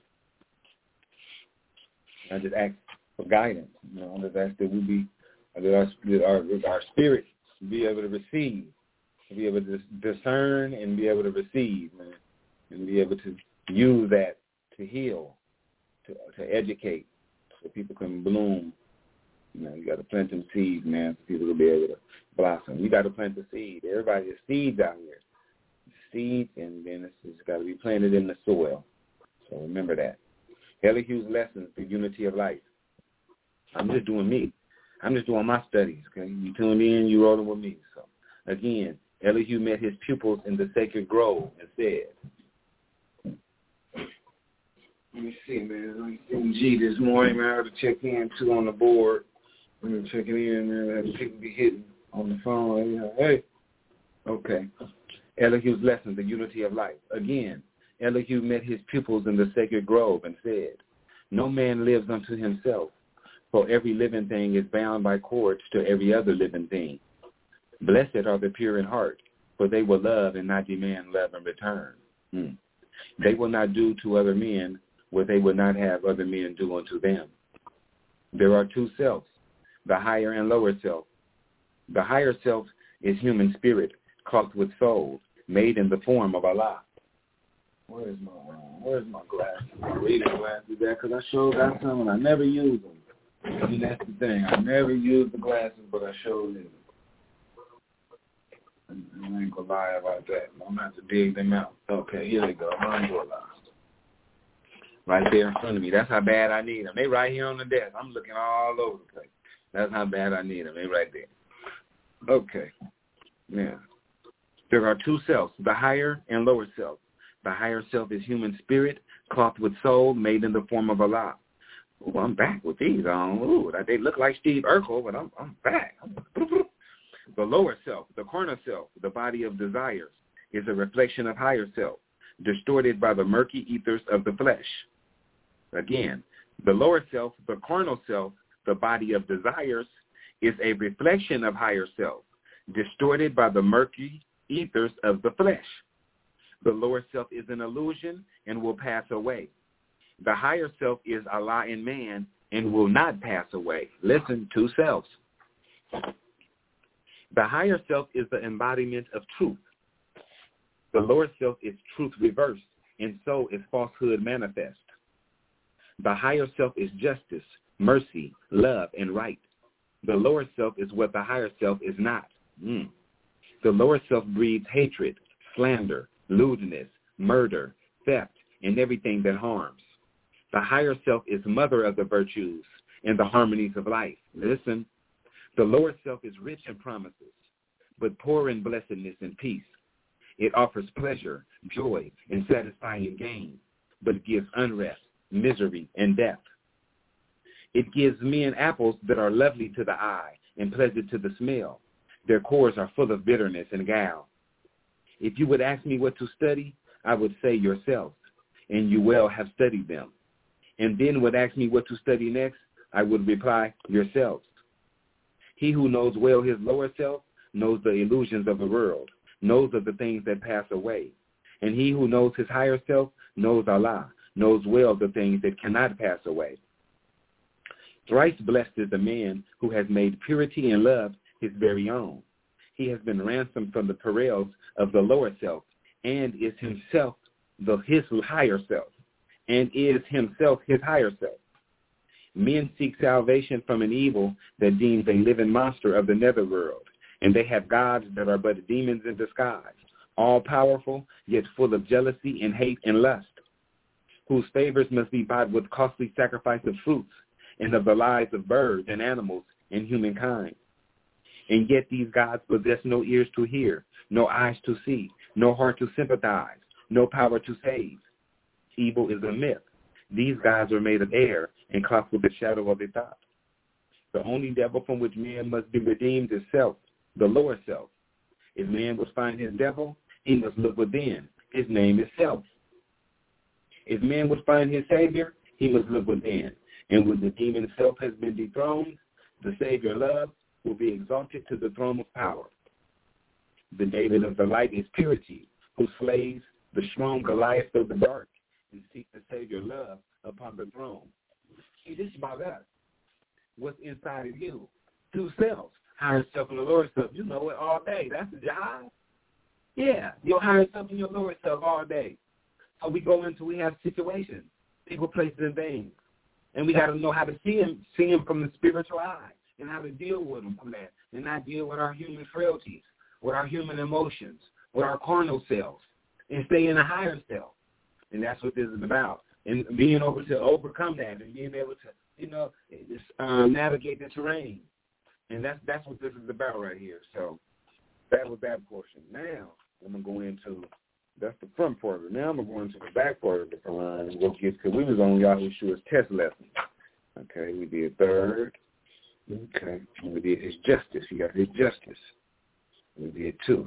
I just ask for guidance. You know, I just ask that we be, that our, that our, that our spirit be able to receive, to be able to discern and be able to receive, man, and be able to use that to heal, to to educate, so people can bloom. You know, you got to plant them seeds, man, so people will be able to blossom. You got to plant the seed. Everybody has seeds out here. Seed, and then it's, it's got to be planted in the soil. So remember that. Elihu's lessons, the unity of life. I'm just doing me. I'm just doing my studies, okay? You tuned in, you rolling with me. So, again, Elihu met his pupils in the sacred grove and said, let me see, man. Let me see G this morning, man. I got to check in, too, on the board. I'm checking in, man. I have people be hitting on the phone. Hey. Okay. Elihu's lesson, the unity of life. Again, Elihu met his pupils in the sacred grove and said, no man lives unto himself, for every living thing is bound by cords to every other living thing. Blessed are the pure in heart, for they will love and not demand love in return. Hmm. They will not do to other men what they would not have other men do unto them. There are two selves, the higher and lower self. The higher self is human spirit, cloaked with soul, made in the form of Allah. Where's my uh, Where's my glasses? My reading glasses there, because I sure got some and I never use them. See, that's the thing. I never use the glasses, but I sure use them. I ain't gonna lie about that. I'm gonna have to dig them out. Okay, here they go. Alhamdulillah. Right there in front of me. That's how bad I need them. They right here on the desk. I'm looking all over the place. That's how bad I need them. They right there. Okay. Now. There are two selves, the higher and lower self. The higher self is human spirit, clothed with soul, made in the form of Allah. Ooh, I'm back with these on. Ooh, they look like Steve Urkel, but I'm, I'm back. The lower self, the carnal self, the body of desires, is a reflection of higher self, distorted by the murky ethers of the flesh. Again, the lower self, the carnal self, the body of desires, is a reflection of higher self, distorted by the murky ethers of the flesh. The lower self is an illusion and will pass away. The higher self is Allah in man and will not pass away. Listen, two selves. The higher self is the embodiment of truth. The lower self is truth reversed, and so is falsehood manifest. The higher self is justice, mercy, love, and right. The lower self is what the higher self is not. Mm. The lower self breeds hatred, slander, lewdness, murder, theft, and everything that harms. The higher self is mother of the virtues and the harmonies of life. Listen, the lower self is rich in promises, but poor in blessedness and peace. It offers pleasure, joy, and satisfying gain, but it gives unrest, misery, and death. It gives men apples that are lovely to the eye and pleasant to the smell. Their cores are full of bitterness and gall. If you would ask me what to study, I would say yourselves, and you well have studied them. And then would ask me what to study next, I would reply, yourselves. He who knows well his lower self knows the illusions of the world, knows of the things that pass away. And he who knows his higher self knows Allah, knows well the things that cannot pass away. Thrice blessed is the man who has made purity and love his very own. He has been ransomed from the perils of the lower self and is himself the his higher self and is himself his higher self. Men seek salvation from an evil that deems a living monster of the netherworld, and they have gods that are but demons in disguise, all-powerful, yet full of jealousy and hate and lust, whose favors must be bought with costly sacrifice of fruits, and of the lives of birds and animals and humankind. And yet these gods possess no ears to hear, no eyes to see, no heart to sympathize, no power to save. Evil is a myth. These gods are made of air and cloaked with the shadow of a thought. The only devil from which man must be redeemed is self, the lower self. If man would find his devil, he must look within. His name is self. If man would find his Savior, he must look within. And when the demon self has been dethroned, the Savior love will be exalted to the throne of power. The David of the light is purity, who slays the strong Goliath of the dark and seeks the Savior love upon the throne. See, this is about us. What's inside of you? Two selves. Higher self and the lower self. You know it all day. That's the job. Yeah, your higher self and your lower self all day. So we go into, we have situations, people, places, and things. And we got to know how to see them, see them from the spiritual eye and how to deal with them from that and not deal with our human frailties, with our human emotions, with our carnal selves, and stay in a higher self. And that's what this is about. And being able to overcome that and being able to, you know, just, um, navigate the terrain. And that's that's what this is about right here. So that was that portion. Now I'm going to go into, that's the front part of it. Now I'm going to go into the back part of the Quran and we'll get, because we was on Yahushua's test lesson. Okay, we did third. Okay, we did his justice. He got his justice. We did two.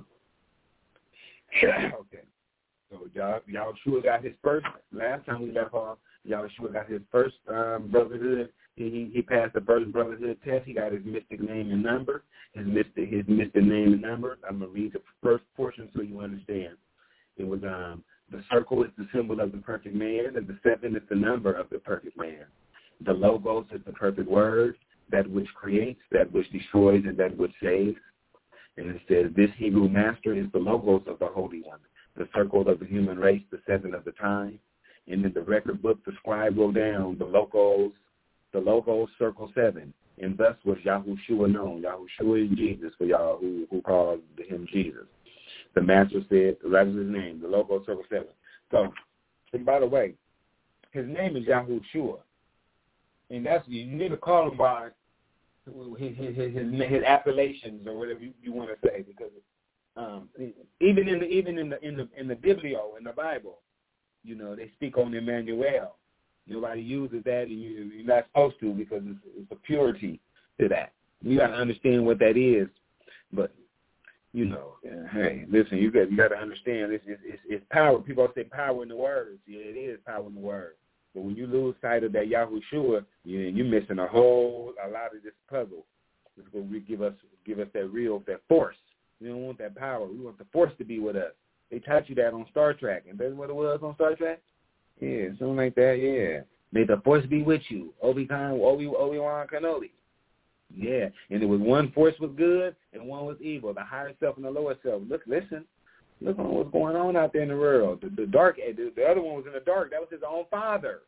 Okay. So Yahushua got his first, last time we left off, Yahushua got his first um, brotherhood. He he passed the first brotherhood test. He got his mystic name and number, his mystic his mystic name and number. I'm going to read the first portion so you understand. It was um the circle is the symbol of the perfect man, and the seven is the number of the perfect man. The logos is the perfect word, that which creates, that which destroys, and that which saves. And it says, this Hebrew master is the logos of the Holy One, the circle of the human race, the seven of the time. And in the record book, the scribe wrote down the logos, the logos circle seven. And thus was Yahushua known. Yahushua is Jesus for y'all who, who called him Jesus. The master said, that is his name, the logo circle seven. So, and by the way, his name is Yahushua. And that's, you need to call him by his his, his, his appellations or whatever you, you want to say, because um, even in the even in the in the in the Biblio, in the Bible, you know, they speak on Emmanuel. Nobody uses that, and you, you're not supposed to, because it's, it's a purity to that. You got to understand what that is, but you know, uh, hey, listen, you got you got to understand this is it's, it's power. People say power in the words. Yeah, it is power in the words. But when you lose sight of that Yahushua, you, you're missing a whole a lot of this puzzle. It's going to give us give us that real that force. We don't want that power. We want the force to be with us. They taught you that on Star Trek, and that's what it was on Star Trek. Yeah, something like that. Yeah, may the force be with you, Obi-Wan, Obi Obi-Wan Kenobi. Yeah, and it was one force was good and one was evil. The higher self and the lower self. Look, listen. Look on what's going on out there in the world. The, the dark, the, the other one was in the dark. That was his own father.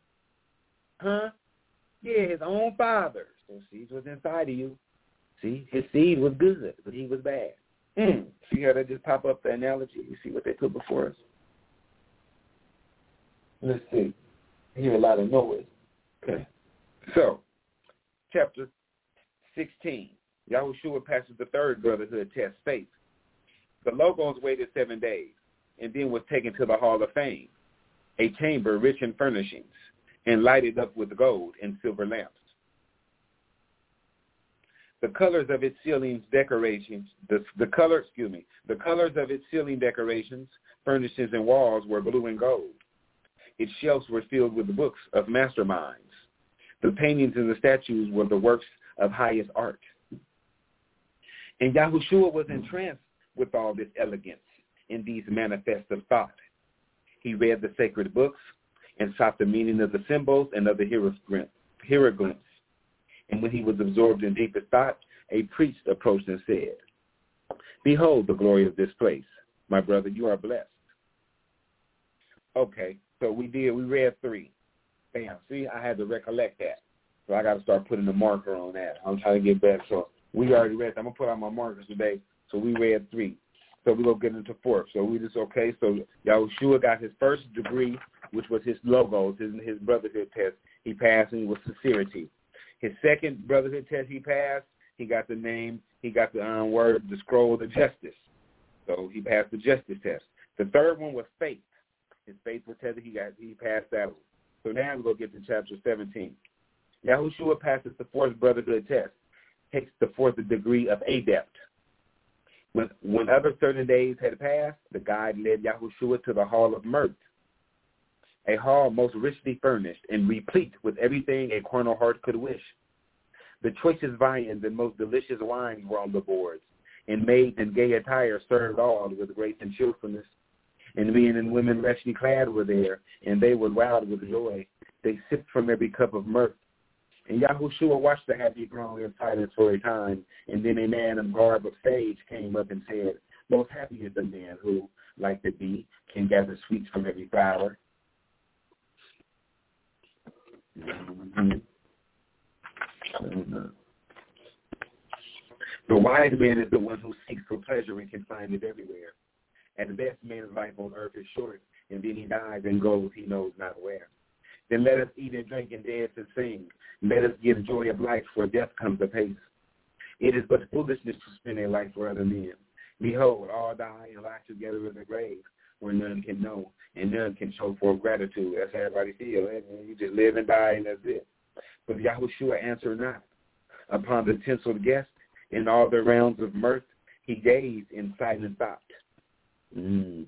Huh? Yeah, his own father. So seed was inside of you. See, his seed was good, but he was bad. Mm. See how they just pop up the analogy? You see what they put before us? Let's see. I hear a lot of noise. Okay. So, chapter sixteen. Yahushua passes the third brotherhood test, faith. The Logos waited seven days and then was taken to the Hall of Fame, a chamber rich in furnishings and lighted up with gold and silver lamps. The colors of its ceiling decorations, the, the color, excuse me, the colors of its ceiling decorations, furnishings, and walls were blue and gold. Its shelves were filled with books of masterminds. The paintings and the statues were the works of highest art. And Yahushua was entranced with all this elegance in these manifests of thought. He read the sacred books and sought the meaning of the symbols and of the hieroglyphs. And when he was absorbed in deepest thought, a priest approached and said, behold the glory of this place. My brother, you are blessed. Okay, so we did, we read three. Bam, see, I had to recollect that. So I got to start putting the marker on that. I'm trying to get back. So we already read, I'm going to put out my markers today. So we read three. So we're going to get into fourth. So we just, okay, so Yahushua got his first degree, which was his logos, his, his brotherhood test. He passed and it was sincerity. His second brotherhood test he passed, he got the name, he got the um, word, the scroll of justice. So he passed the justice test. The third one was faith. His faith was tested, he got he passed that one. So now we go get to chapter seventeen. Yahushua passes the fourth brotherhood test, takes the fourth degree of adept. When, when other certain days had passed, the guide led Yahushua to the hall of mirth, a hall most richly furnished and replete with everything a carnal heart could wish. The choicest viands and most delicious wines were on the boards, and maids in gay attire served all with grace and cheerfulness. And men and women richly clad were there, and they were wild with joy. They sipped from every cup of mirth. And Yahushua watched the happy throng in silence for a time, and then a man in garb of sage came up and said, most happy is the man who, like the bee, can gather sweets from every flower. Mm-hmm. The wise man is the one who seeks for pleasure and can find it everywhere. At best, man's life on earth is short, and then he dies and goes he knows not where. Then let us eat and drink and dance and sing. Let us give joy of life, for death comes apace. It is but foolishness to spend a life for other men. Behold, all die and lie together in the grave, where none can know and none can show forth gratitude. That's how everybody feels. You just live and die, and that's it. But Yahushua answered not. Upon the tinseled guest, in all the rounds of mirth, he gazed in silent thought. Mm.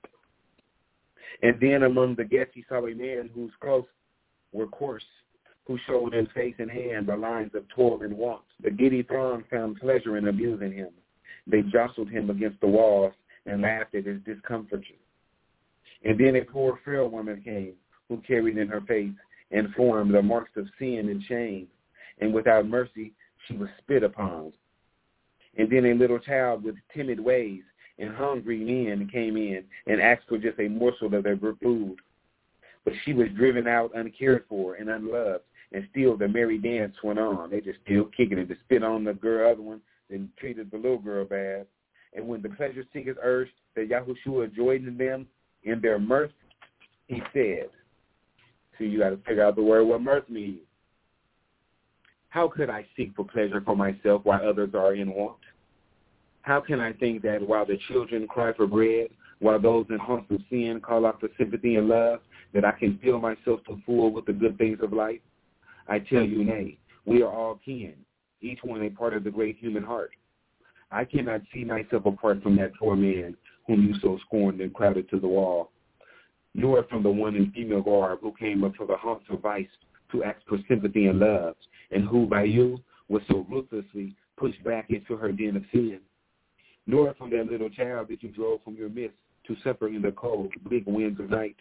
And then among the guests he saw a man whose clothes were coarse, who showed in face and hand the lines of toil and want. The giddy throng found pleasure in abusing him. They jostled him against the walls and laughed at his discomfiture. And then a poor frail woman came, who carried in her face and form the marks of sin and shame, and without mercy she was spit upon. And then a little child with timid ways and hungry men came in and asked for just a morsel of their food. But she was driven out uncared for and unloved, and still the merry dance went on. They just still kicking it, to spit on the girl, other one, and treated the little girl bad. And when the pleasure seekers urged that Yahushua joined them in their mirth, he said, see, you got to figure out the word what mirth means. How could I seek for pleasure for myself while others are in want? How can I think that while the children cry for bread, while those in haunts of sin call out for sympathy and love, that I can fill myself to full with the good things of life? I tell you, nay, we are all kin, each one a part of the great human heart. I cannot see myself apart from that poor man whom you so scorned and crowded to the wall, nor from the one in female garb who came up from the haunts of vice to ask for sympathy and love, and who by you was so ruthlessly pushed back into her den of sin, nor from that little child that you drove from your midst to suffer in the cold, bleak winds of night.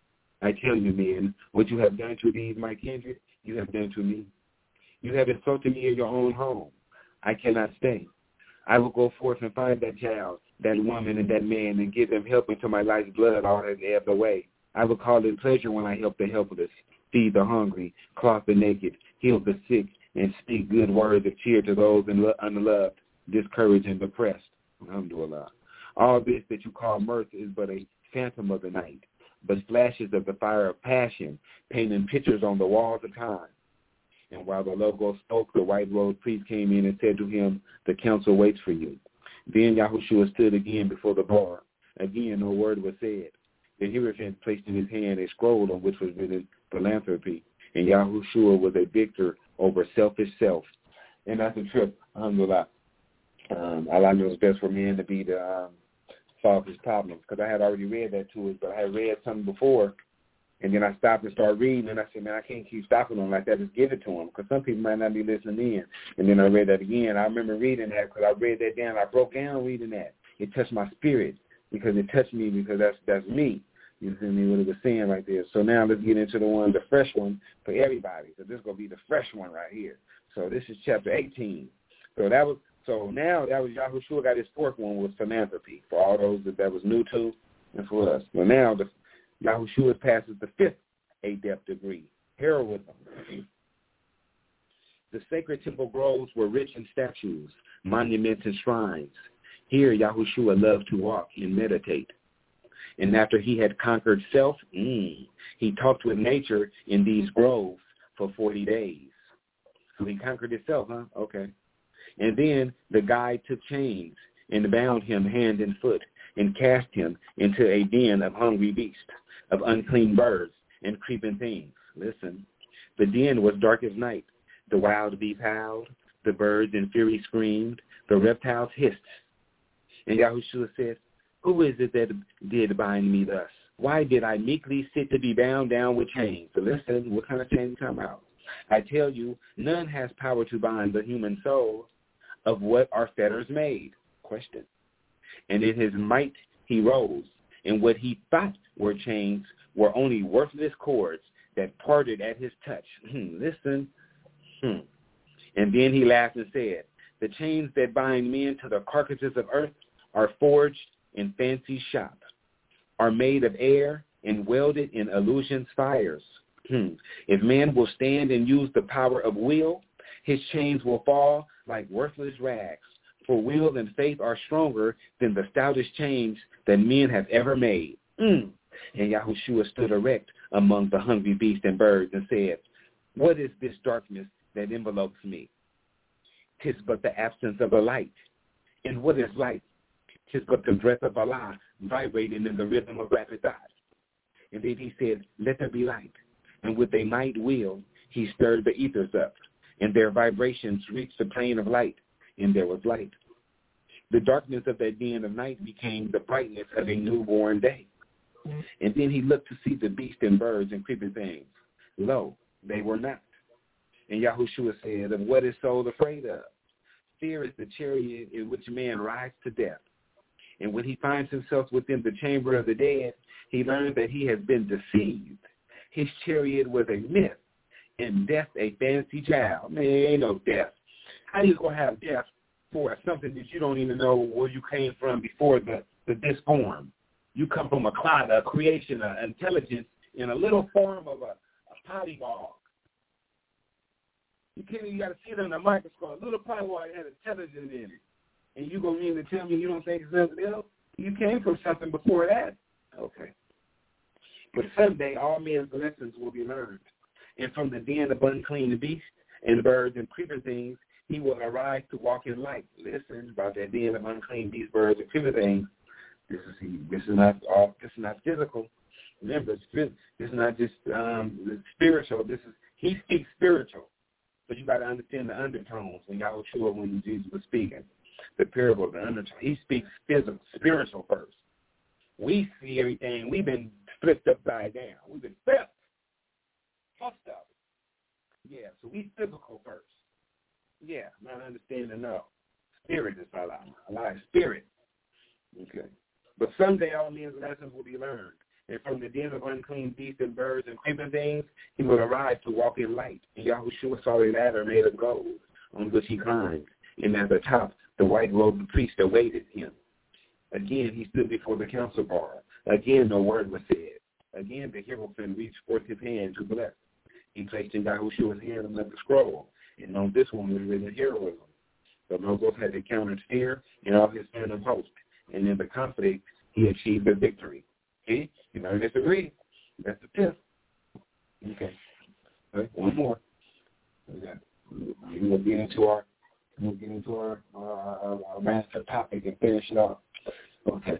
I tell you, men, what you have done to these, my kindred, you have done to me. You have insulted me in your own home. I cannot stay. I will go forth and find that child, that woman, and that man, and give them help until my life's blood all has ebbed away. I will call it pleasure when I help the helpless, feed the hungry, clothe the naked, heal the sick, and speak good words of cheer to those unloved, discouraged, and depressed. Alhamdulillah. All this that you call mirth is but a phantom of the night, but flashes of the fire of passion, painting pictures on the walls of time. And while the Logos spoke, the white-robed priest came in and said to him, the council waits for you. Then Yahushua stood again before the bar. Again, no word was said. The Hierophant placed in his hand a scroll on which was written philanthropy, and Yahushua was a victor over selfish self. And that's a trip, alhamdulillah. Um, Allah knows best for men to be to um, solve his problems, because I had already read that to us, but I had read something before, and then I stopped and started reading, and I said, man, I can't keep stopping them like that. Just give it to them, because some people might not be listening in. And then I read that again. I remember reading that because I read that down. I broke down reading that. It touched my spirit because it touched me because that's that's me. You see me, what it was saying right there. So now let's get into the one, the fresh one for everybody. So this is going to be the fresh one right here. So this is chapter eighteen. So that was so now that was Yahushua got his fourth one was philanthropy for all those that that was new to and for us. But now the Yahushua passes the fifth adept degree, heroism. The sacred temple groves were rich in statues, monuments, and shrines. Here Yahushua loved to walk and meditate. And after he had conquered self, mm, he talked with nature in these groves for forty days. So he conquered himself, huh? Okay. And then the guide took chains and bound him hand and foot and cast him into a den of hungry beasts, of unclean birds and creeping things. Listen, the den was dark as night. The wild beasts howled, the birds in fury screamed, the reptiles hissed. And Yahushua said, who is it that did bind me thus? Why did I meekly sit to be bound down with chains? So listen, what kind of chains come out? I tell you, none has power to bind the human soul. Of what are fetters made? Question. And in his might he rose, and what he thought were chains were only worthless cords that parted at his touch. Hmm, listen. Hmm. And then he laughed and said, the chains that bind men to the carcasses of earth are forged in fancy shop, are made of air and welded in illusions fires. Hmm. If man will stand and use the power of will, his chains will fall like worthless rags. For will and faith are stronger than the stoutest chains that men have ever made. Mm. And Yahushua stood erect among the hungry beasts and birds and said, what is this darkness that envelopes me? 'Tis but the absence of a light. And what is light? 'Tis but the breath of Allah vibrating in the rhythm of rapid thought. And then he said, let there be light. And with a might will, he stirred the ethers up, and their vibrations reached the plane of light, and there was light. The darkness of that den of night became the brightness of a newborn day. And then he looked to see the beasts and birds and creeping things. Lo, they were not. And Yahushua said, of what is soul afraid of? Fear is the chariot in which man rides to death. And when he finds himself within the chamber of the dead, he learns that he has been deceived. His chariot was a myth, and death a fancy child. Man, ain't no death. How you going to have death for something that you don't even know where you came from before the, the this form? You come from a cloud, a creation, an intelligence in a little form of a, a polyball. You can't even got to see it in a microscope. A little polyball has intelligence in it. And you going to mean to tell me you don't think it's nothing else? You came from something before that. Okay. But someday all men's lessons will be learned. And from the den of unclean beasts and birds and creeping things, he will arise to walk in light. Listen about that den of unclean beasts, birds, and creeping things. This is this is not all. This is not physical. Remember, this is not just um, spiritual. This is he speaks spiritual. So you got to understand the undertones when Yahushua, when Jesus was speaking, the parable of the undertone. He speaks physical, spiritual first. We see everything. We've been flipped upside down. We've been flipped. Fucked up. Yeah, so we physical first. Yeah, not understanding no. Spirit is Allah. Allah is spirit. Okay. But someday all men's lessons will be learned. And from the den of unclean beasts and birds and creeping things, he will arise to walk in light. And Yahushua saw a ladder made of gold on which he climbed. And at the top, the white-robed priest awaited him. Again, he stood before the council bar. Again, no word was said. Again, the hierophant reached forth his hand to bless. He placed in Yahushua's hand another scroll, and on this one was written heroism. The Logos had encountered fear and all his phantom host, and in the conflict, he achieved a victory. See? You know, disagree. That's the fifth. Okay. Right, one more. Okay. We will get into our we'll get into our our, our, our master topic and finish it off. Okay.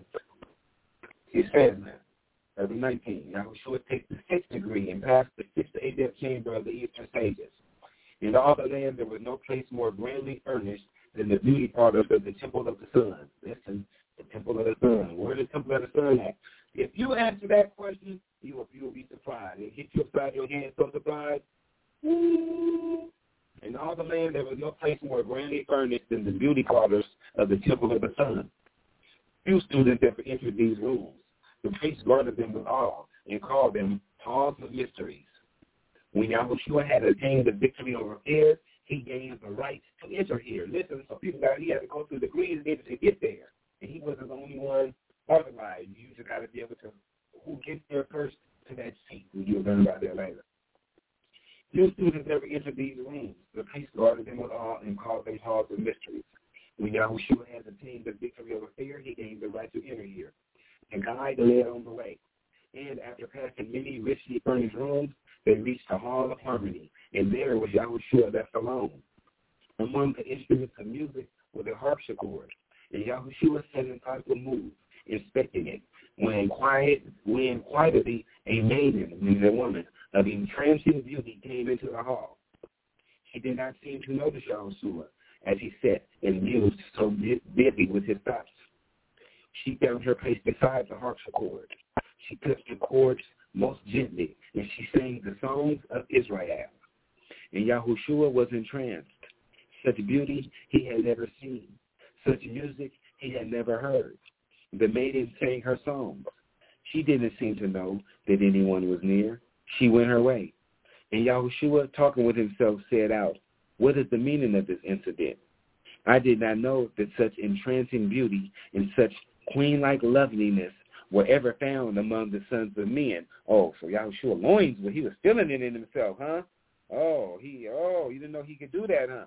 He says now. Number nineteen, Yahushua takes the sixth degree and passed the sixth Adepth chamber of the eastern sages. In all the land there was no place more grandly furnished than the beauty parlors of the temple of the sun. Listen, the temple of the sun. Where is the temple of the sun at? If you answer that question, you will, you will be surprised. It hit you upside your head, so surprised. Woo! In all the land there was no place more grandly furnished than the beauty parlors of the temple of the sun. Few students ever entered these rooms. The priest guarded them with awe and called them halls of mysteries. When Yahushua had attained the victory over fear, he gave the right to enter here. Listen, so people got he had to go through degrees to get there, and he wasn't the only one authorized. You just got to be able to who gets there first to that seat. You'll learn about that later. Few students ever entered these rooms. The priest guarded them with awe and called them halls of mysteries. When Yahushua had attained the victory over fear, he gave the right to enter here. And guide led on the way. And after passing many richly furnished rooms, they reached the hall of harmony. and there was Yahushua left alone. Among the instruments of music was a harpsichord, and Yahushua sat in thoughtful mood, inspecting it, when quiet, when quietly a maiden, meaning a woman, of entrancing beauty came into the hall. She did not seem to notice Yahushua as he sat and mused, so busy with his thoughts. She found her place beside the harpsichord. She touched the chords most gently, and she sang the songs of Israel. And Yahushua was entranced. Such beauty he had never seen. Such music he had never heard. The maiden sang her songs. She didn't seem to know that anyone was near. She went her way. And Yahushua, talking with himself, said out, "What is the meaning of this incident? I did not know that such entrancing beauty and such queen-like loveliness were ever found among the sons of men." Oh, so Yahushua loins, well, he was feeling it in himself, huh? Oh, he, oh, you didn't know he could do that, huh?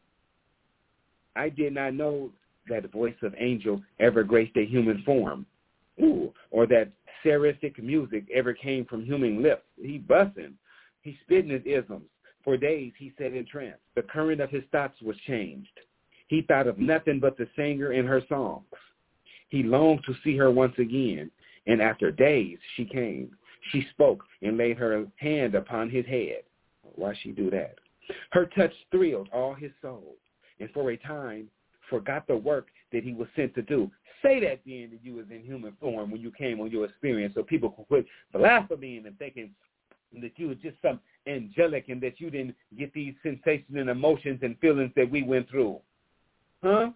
I did not know that the voice of angel ever graced a human form, ooh, or that seraphic music ever came from human lips. He busting. He spitting his isms. For days he sat in trance. The current of his thoughts was changed. He thought of nothing but the singer and her songs. He longed to see her once again, and after days she came. She spoke and laid her hand upon his head. Why she do that? Her touch thrilled all his soul, and for a time forgot the work that he was sent to do. Say that then that you was in human form when you came on your experience, so people could quit blaspheming and thinking that you were just some angelic and that you didn't get these sensations and emotions and feelings that we went through. Huh?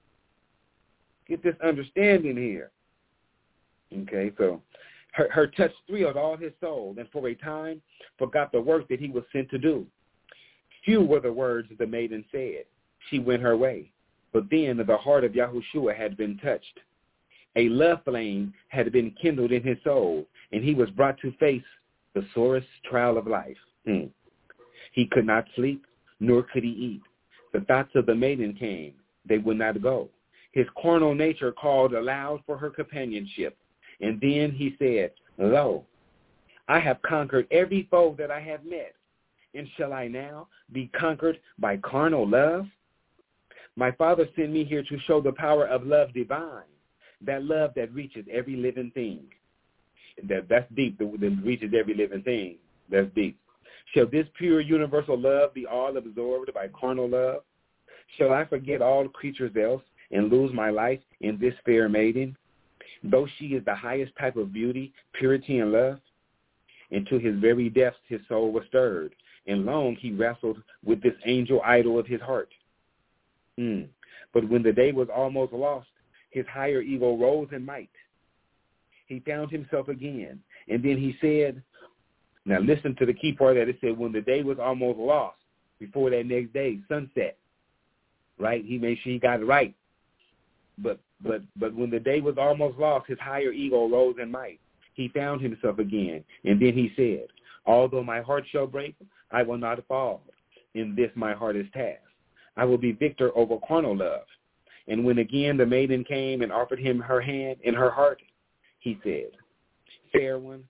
Get this understanding here. Okay, so her, her touch thrilled all his soul, and for a time forgot the work that he was sent to do. Few were the words the maiden said. She went her way. But then the heart of Yahushua had been touched. A love flame had been kindled in his soul, and he was brought to face the sorest trial of life. Hmm. He could not sleep, nor could he eat. The thoughts of the maiden came. They would not go. His carnal nature called aloud for her companionship. And then he said, "Lo, I have conquered every foe that I have met. And shall I now be conquered by carnal love? My Father sent me here to show the power of love divine, that love that reaches every living thing." That, that's deep, that reaches every living thing. That's deep. Shall this pure universal love be all absorbed by carnal love? Shall I forget all creatures else and lose my life in this fair maiden, though she is the highest type of beauty, purity, and love? And to his very depths his soul was stirred, and long he wrestled with this angel idol of his heart. Mm. But when the day was almost lost, his higher ego rose in might. He found himself again, and then he said, now listen to the key part that it said, when the day was almost lost, before that next day, sunset, right? He made sure he got it right. But but but when the day was almost lost, his higher ego rose in might. He found himself again, and then he said, although my heart shall break, I will not fall. In this my heart is tasked. I will be victor over carnal love. And when again the maiden came and offered him her hand and her heart, he said, fair one,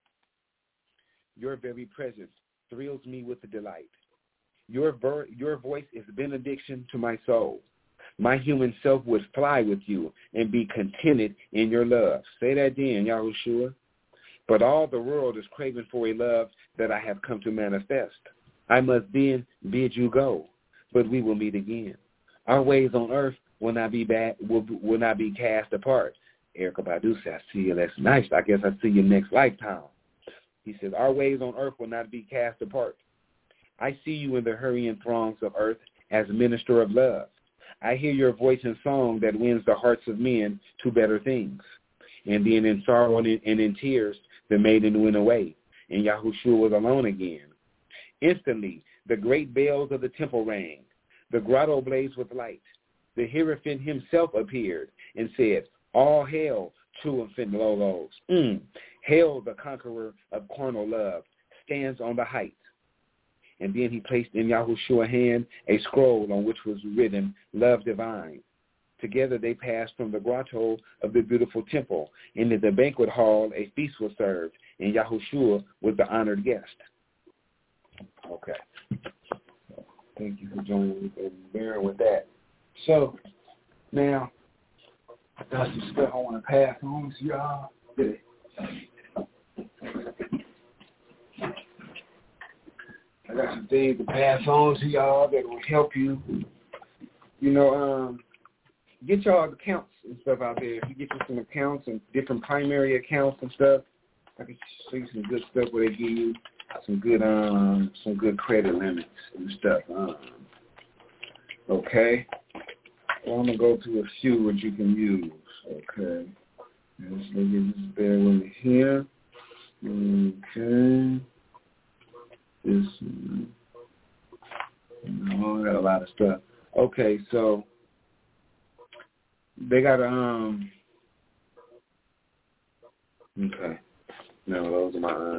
your very presence thrills me with delight. Your ver- your voice is benediction to my soul. My human self would fly with you and be contented in your love. Say that then, Yahushua. But all the world is craving for a love that I have come to manifest. I must then bid you go, but we will meet again. Our ways on earth will not be bad, will, will not be cast apart. Erykah Badu said, I see you last night. I guess I see you next lifetime. He says, our ways on earth will not be cast apart. I see you in the hurrying throngs of earth as minister of love. I hear your voice in song that wins the hearts of men to better things. And then in sorrow and in, and in tears, the maiden went away, and Yahushua was alone again. Instantly, the great bells of the temple rang. The grotto blazed with light. The Hierophant himself appeared and said, all hail, true infant Logos. Mm. Hail, the conqueror of carnal love, stands on the height. And then he placed in Yahushua's hand a scroll on which was written, Love Divine. Together they passed from the grotto of the beautiful temple. And in the banquet hall, a feast was served, and Yahushua was the honored guest. Okay. Thank you for joining me and bearing with that. So, now, I got some stuff I want to pass on to y'all. I got some things to pass on to y'all that will help you, you know, um, get y'all accounts and stuff out there. If you get you some accounts and different primary accounts and stuff, I can show you some good stuff where they give you some good um some good credit limits and stuff. Um, okay. Well, I'm gonna go to a few which you can use. Okay. Just, just bear with me here. Okay. This. Oh, I got a lot of stuff. Okay, so they got a um. Okay. No, those are my um.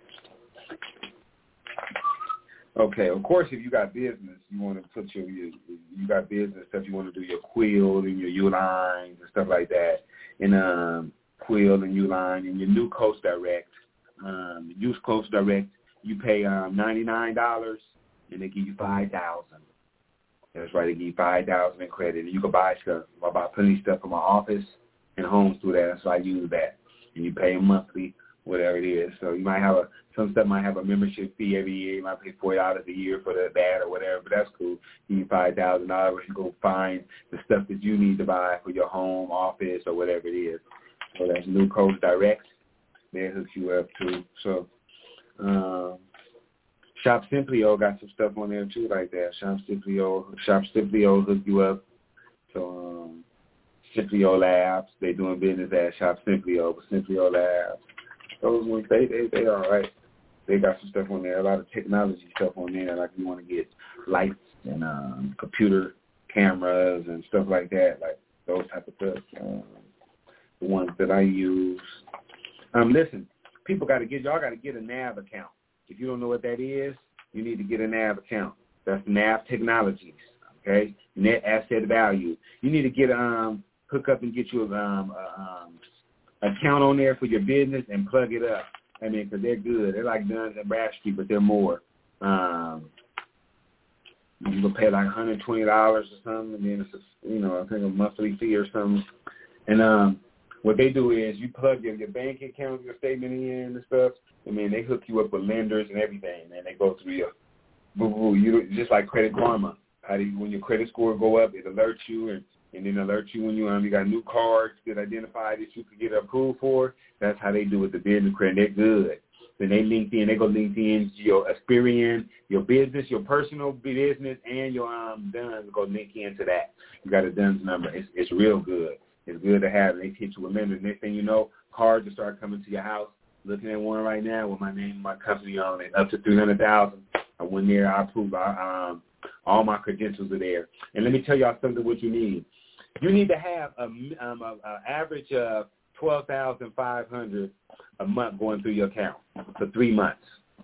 Okay, of course, if you got business, you want to put your, your you got business stuff. You want to do your Quill and your U-lines and stuff like that, and um, Quill and U-line and your new Coast Direct. Um, use Coast Direct. You pay um ninety-nine dollars, and they give you five thousand. That's right, they give you five thousand in credit, and you can buy stuff. I buy plenty of stuff for my office and homes through that, so I use that. And you pay monthly, whatever it is. So you might have a some stuff might have a membership fee every year. You might pay forty dollars a year for the, that or whatever, but that's cool. You need five thousand dollars. You go find the stuff that you need to buy for your home, office, or whatever it is. So that's New Coast Direct. They hook you up too. So um, Shop Simplio got some stuff on there too like that. Shop Simplio, Shop Simplio hook you up. So um, Simplio Labs, they doing business at Shop Simplio, but Simplio Labs. Those ones, they, they, they all right. They got some stuff on there, a lot of technology stuff on there, like you want to get lights and um, computer cameras and stuff like that, like those type of stuff. Um, the ones that I use. Um, listen, people got to get, y'all got to get a Nav account. If you don't know what that is, you need to get a Nav account. That's Nav Technologies, okay? Net Asset Value. You need to get um hook up and get you a um, a, um account on there for your business and plug it up. I mean, because they're good. They're like Duns and Bradstreet, but they're more. Um, you can pay like one hundred twenty dollars or something, and then it's a, you know, I think a monthly fee or something. And um, what they do is you plug your, your bank account, your statement in and stuff, and then they hook you up with lenders and everything, and they go through your boo boo. You just like Credit Karma. How do you, when your credit score go up, it alerts you and. And then alert you when you um you got new cards that identify that you could get approved for. That's how they do with the business credit. They're good. Then they link in. They go link in your Experian, your business, your personal business, and your um Duns go link into that. You got a Duns number. It's it's real good. It's good to have. They hit you with lenders. Next thing you know, cards will start coming to your house. Looking at one right now with my name and my company on it, up to three hundred thousand. I went there. I approved. I um. All my credentials are there. And let me tell y'all something what you need. You need to have a, um, a, a average of twelve thousand five hundred dollars a month going through your account for three months.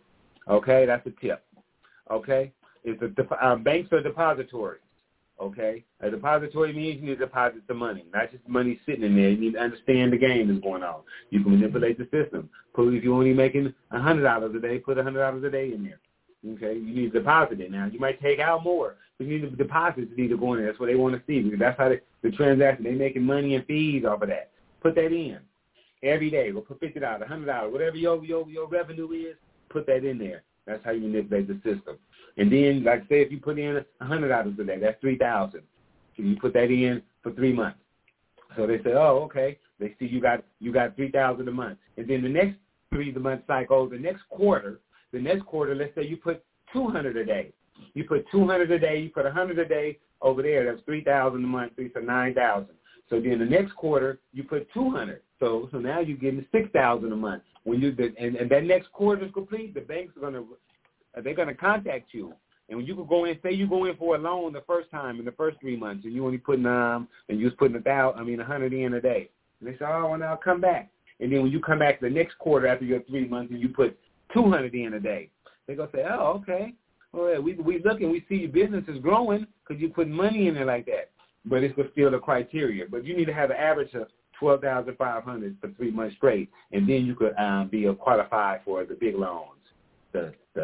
Okay? That's a tip. Okay? It's a, um, banks are depositories. Okay? A depository means you need to deposit the money, not just money sitting in there. You need to understand the game that's going on. You can manipulate the system. Put, if you're only making one hundred dollars a day, put one hundred dollars a day in there. Okay, you need to deposit it now. You might take out more, but you need to deposit to need to go in there. That's what they want to see because that's how they, the transaction, they're making money and fees off of that. Put that in every day. We'll put fifty dollars, one hundred dollars, whatever your, your, your revenue is, put that in there. That's how you manipulate the system. And then, like say, if you put in one hundred dollars a day, that's three thousand dollars. So you put that in for three months. So they say, oh, okay. They see you got you got three thousand dollars a month. And then the next three-month cycle, the next quarter, The next quarter, let's say you put two hundred a day. You put two hundred a day, you put one hundred a day over there. That's three thousand a month, three for nine thousand. So then the next quarter, you put two hundred. So so now you're getting six thousand a month. When you and, and that next quarter is complete, the banks are gonna they're gonna contact you. And when you could go in, say you go in for a loan the first time in the first three months, and you only putting um and you was putting a thousand, I mean a hundred in a day. And they say, oh, well now come back. And then when you come back the next quarter after your three months, and you put two hundred in a day, they're going to say, oh, okay. Well, we we look and we see your business is growing because you put money in there like that. But it's still the criteria. But you need to have an average of twelve thousand five hundred dollars for three months straight, and then you could um, be qualified for the big loans, the the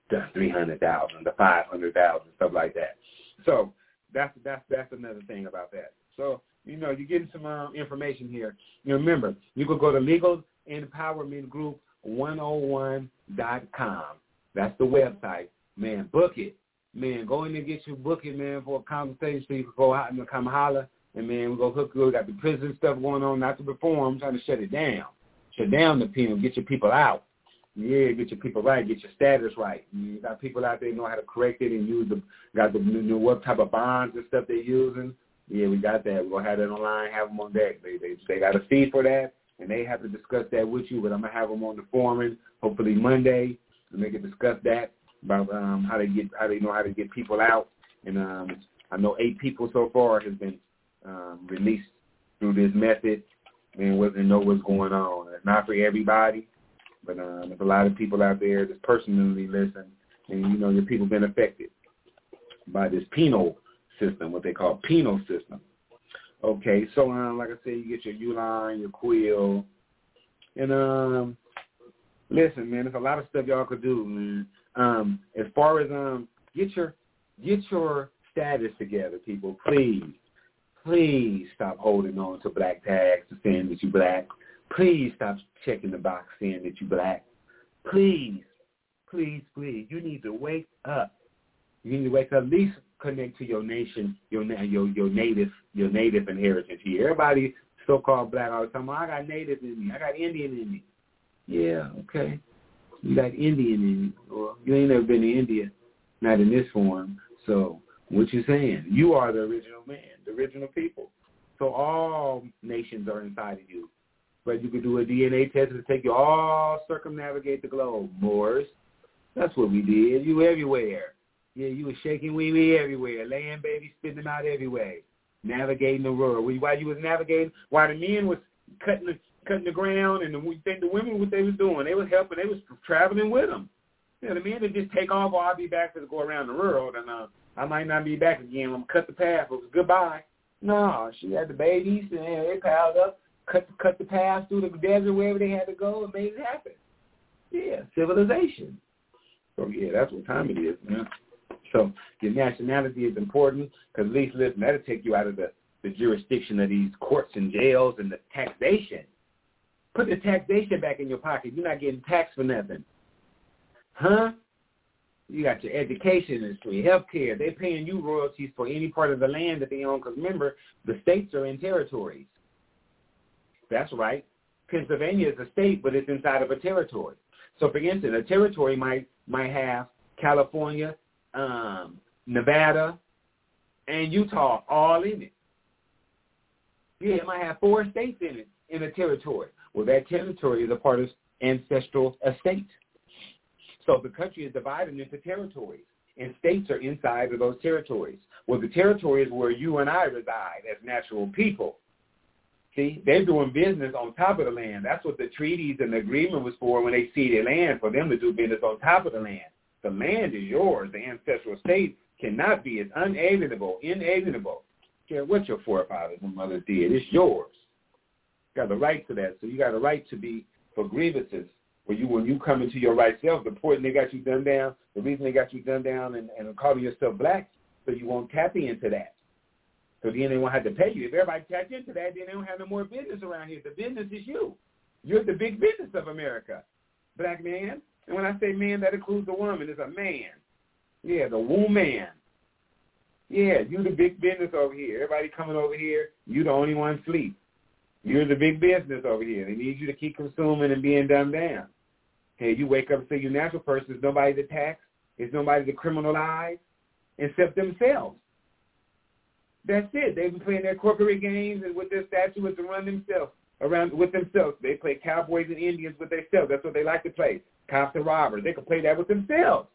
the three hundred thousand, the five hundred thousand, stuff like that. So that's that's that's another thing about that. So, you know, you're getting some um, information here. You know, remember, you could go to Legal Empowerment Group one oh one dot com. That's the website. Man, book it. Man, go in there and get your book it, man, for a conversation so you can go out and come holler. And, man, we go hook you. We got the prison stuff going on, not to reform. I'm trying to shut it down. Shut down the penal. Get your people out. Yeah, get your people right. Get your status right. You got people out there who know how to correct it and use the, got the, you know, what type of bonds and stuff they're using. Yeah, we got that. We're going to have that online, have them on deck. They, they, they got a fee for that, and they have to discuss that with you, but I'm going to have them on the forum hopefully Monday, and they can discuss that about um, how they get, how they know how to get people out. And um, I know eight people so far has been um, released through this method and wasn't know what's going on. It's not for everybody, but um, there's a lot of people out there that personally listen, and, you know, your people been affected by this penal system, what they call penal system. Okay, so um, like I said, you get your U-line, your quill, and um, listen, man, there's a lot of stuff y'all could do, man. Um, as far as um, get your get your status together, people. Please, please stop holding on to black tags to saying that you black. Please stop checking the box saying that you black. Please, please, please. You need to wake up. You need to wake up. At least connect to your nation, your your your native your native inheritance here. Everybody so-called black all the time. I got native in me. I got Indian in me. Yeah, okay. You got Indian in you. Well, you ain't never been to India, not in this form. So what you saying? You are the original man, the original people. So all nations are inside of you. But you could do a D N A test to take you all circumnavigate the globe, Moors. That's what we did. You everywhere. Yeah, you was shaking wee wee everywhere, laying babies, spitting them out everywhere, navigating the world. While you was navigating, while the men was cutting the cutting the ground, and the, the women, what they was doing, they was helping, they was traveling with them. You know, the men would just take off, or I'll be back to go around the world, and uh, I might not be back again. I'm going to cut the path. It was goodbye. No, she had the babies, and they piled up, cut, cut the path through the desert, wherever they had to go, and made it happen. Yeah, civilization. So, yeah, that's what time it is, man. So your nationality is important because at least, listen, that'll take you out of the, the jurisdiction of these courts and jails and the taxation. Put the taxation back in your pocket. You're not getting taxed for nothing. Huh? You got your education industry, health care. They're paying you royalties for any part of the land that they own because, remember, the states are in territories. That's right. Pennsylvania is a state, but it's inside of a territory. So, for instance, a territory might might have California, um, Nevada, and Utah all in it. Yeah, it might have four states in it, in a territory. Well, that territory is a part of ancestral estate. So the country is divided into territories, and states are inside of those territories. Well, the territory is where you and I reside as natural people. See, they're doing business on top of the land. That's what the treaties and the agreement was for when they ceded land, for them to do business on top of the land. The land is yours. The ancestral state cannot be. It's unalienable, inalienable. Care what your forefathers and mothers did. It's yours. You got the right to that. So you got a right to be for grievances. Where you, when you come into your right self, the point they got you done down, the reason they got you done down and, and calling yourself black, so you won't tap into that. So then they won't have to pay you. If everybody taps into that, then they don't have no more business around here. The business is you. You're the big business of America, black man. And when I say man, that includes the woman. It's a man. Yeah, the womb man. Yeah, you the big business over here. Everybody coming over here, you the only one asleep. You're the big business over here. They need you to keep consuming and being dumbed down. Hey, you wake up and say you're a natural person. There's nobody to tax. There's nobody to criminalize except themselves. That's it. They've been playing their corporate games and with their statutes to run themselves around with themselves. They play cowboys and Indians with themselves. That's what they like to play. Cops and robbers. They can play that with themselves.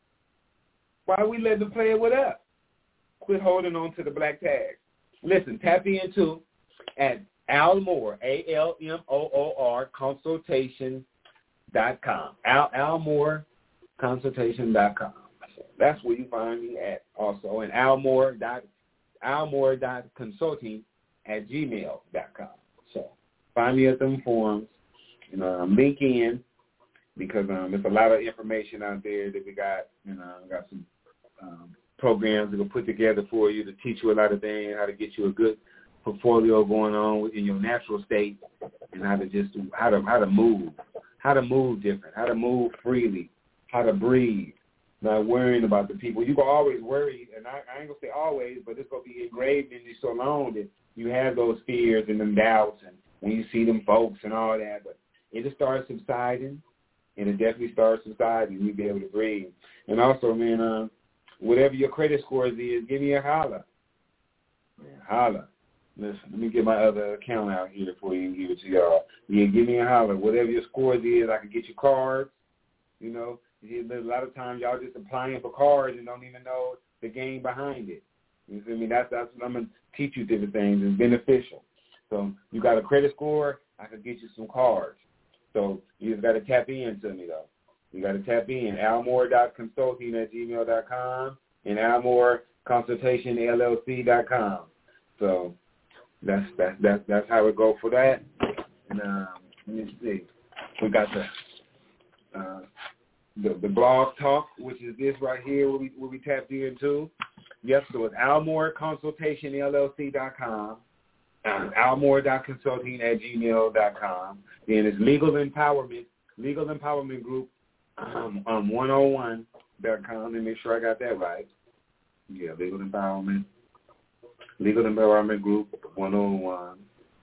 Why are we letting them play it with us? Quit holding on to the black tag. Listen, tap into at Al Moore, A L M O O R, consultation dot com. Al, Al Moore, consultation dot com. So that's where you find me at also. And Almore dot Almore dot consulting at gmail dot com. So find me at them forums. You know, link in. because um, there's a lot of information out there that we got, and uh, we got some um, programs that will put together for you to teach you a lot of things, how to get you a good portfolio going on in your natural state, and how to just how to how to move, how to move different, how to move freely, how to breathe, not worrying about the people. You can always worry, and I, I ain't gonna say always, but it's gonna be engraved in you so long that you have those fears and them doubts, and when you see them folks and all that, but it'll start subsiding, and it definitely starts subsiding, and you'll be able to breathe. And also, man, uh, whatever your credit scores is, give me a holler. Man, holler. Listen, let me get my other account out here for you and give it to y'all. Yeah, give me a holler. Whatever your scores is, I can get you cards. You know, a lot of times y'all just applying for cards and don't even know the game behind it. You feel me? That's, that's what I'm going to teach you different things. It's beneficial. So you got a credit score, I can get you some cards. So you just got to tap in to me, though. You got to tap in. almore dot consulting at gmail dot com and almore consultation l l c dot com. So that's that's that's that's how it go for that. And um, let me see. We got the uh, the the blog talk, which is this right here, where we where we tapped into. Yes, so it's almore consultation l l c dot com. Um, almore dot consulting at gmail dot com. Then it's Legal Empowerment, Legal Empowerment Group, um, um, one oh one dot com. Let me make sure I got that right. Yeah, Legal Empowerment, Legal Empowerment Group, one oh one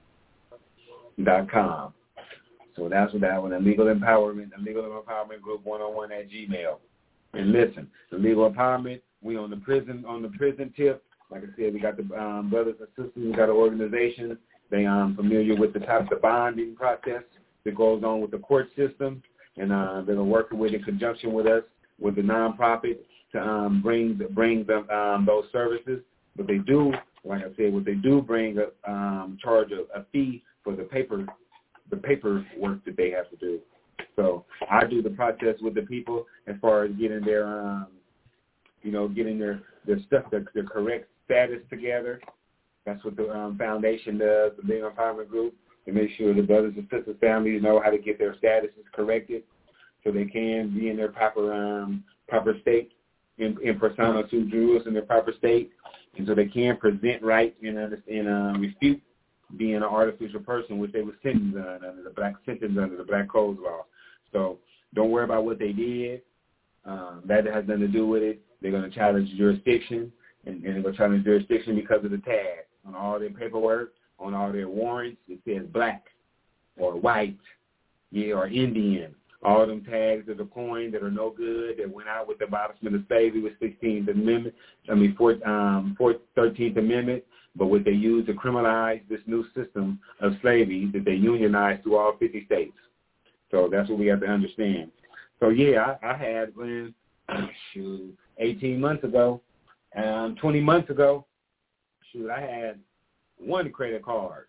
dot com. So that's what that one, the Legal Empowerment, the Legal Empowerment Group, one oh one at Gmail. And listen, the Legal Empowerment, we on the prison, on the prison tip. Like I said, we got the um, brothers and sisters. We got an organization. They um familiar with the type of bonding process that goes on with the court system, and uh, they're working with in conjunction with us with the nonprofit to um, bring bring them um, those services. But they do, like I said, what they do bring a um, charge a, a fee for the paper the paper work that they have to do. So I do the process with the people as far as getting their um, you know getting their their stuff their, their correct status together. That's what the um, foundation does, the Legal Empowerment Group, to make sure the brothers and sisters families know how to get their statuses corrected so they can be in their proper um, proper state, in, in persona to jurors in their proper state, and so they can present right and, and um, refute being an artificial person, which they were sentenced on under the black sentence under the Black Codes Law. So don't worry about what they did. Um, that has nothing to do with it. They're going to challenge jurisdiction. And, and they're going to challenge jurisdiction because of the tag. On all their paperwork, on all their warrants, it says black or white, yeah, or Indian. All them tags that are coined that are no good, that went out with the abolishment of slavery with sixteenth Amendment, I mean, fourth, um, fourth, thirteenth Amendment, but what they used to criminalize this new system of slavery that they unionized through all fifty states. So that's what we have to understand. So, yeah, I, I had, when, shoot, eighteen months ago, Um, twenty months ago, shoot, I had one credit card.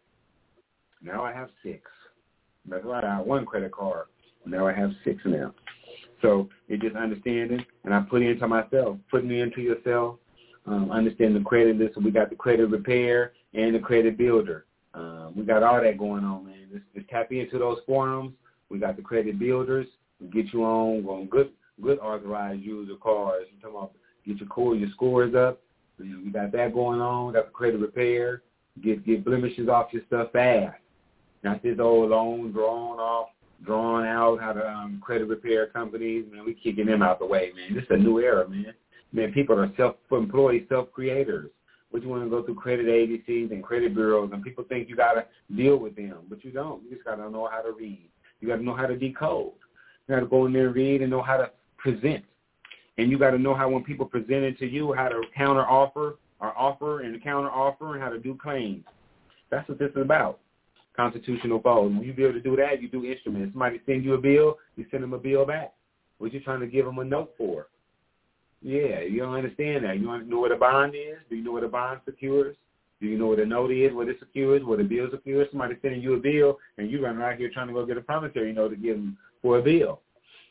Now I have six. That's right, I have one credit card. Now I have six now. So it's just understanding, and I put it into myself, putting it into yourself, um, understand the credit list. So we got the credit repair and the credit builder. Um, we got all that going on, man. Just, just tap into those forums. We got the credit builders. We get you on, on good, good authorized user cards. I'm talking about get your core, your scores up. You know, we got that going on. Got the credit repair. Get get blemishes off your stuff fast. Not this old loan drawn off, drawn out. How the um, credit repair companies, man, we kicking them out the way, man. This is a new era, man. Man, people are self-employed, self-creators. But you want to go through credit agencies and credit bureaus, and people think you got to deal with them, but you don't. You just got to know how to read. You got to know how to decode. You got to go in there and read and know how to present. And you got to know how when people present it to you, how to counter offer or offer and counter offer and how to do claims. That's what this is about, constitutional foes. When you be able to do that, you do instruments. Somebody send you a bill, you send them a bill back. What you trying to give them a note for? Yeah, you don't understand that. You don't know what a bond is? Do you know what a bond secures? Do you know what a note is, what it secures, what a bill secures? Somebody sending you a bill, and you run out here trying to go get a promissory note to give them for a bill.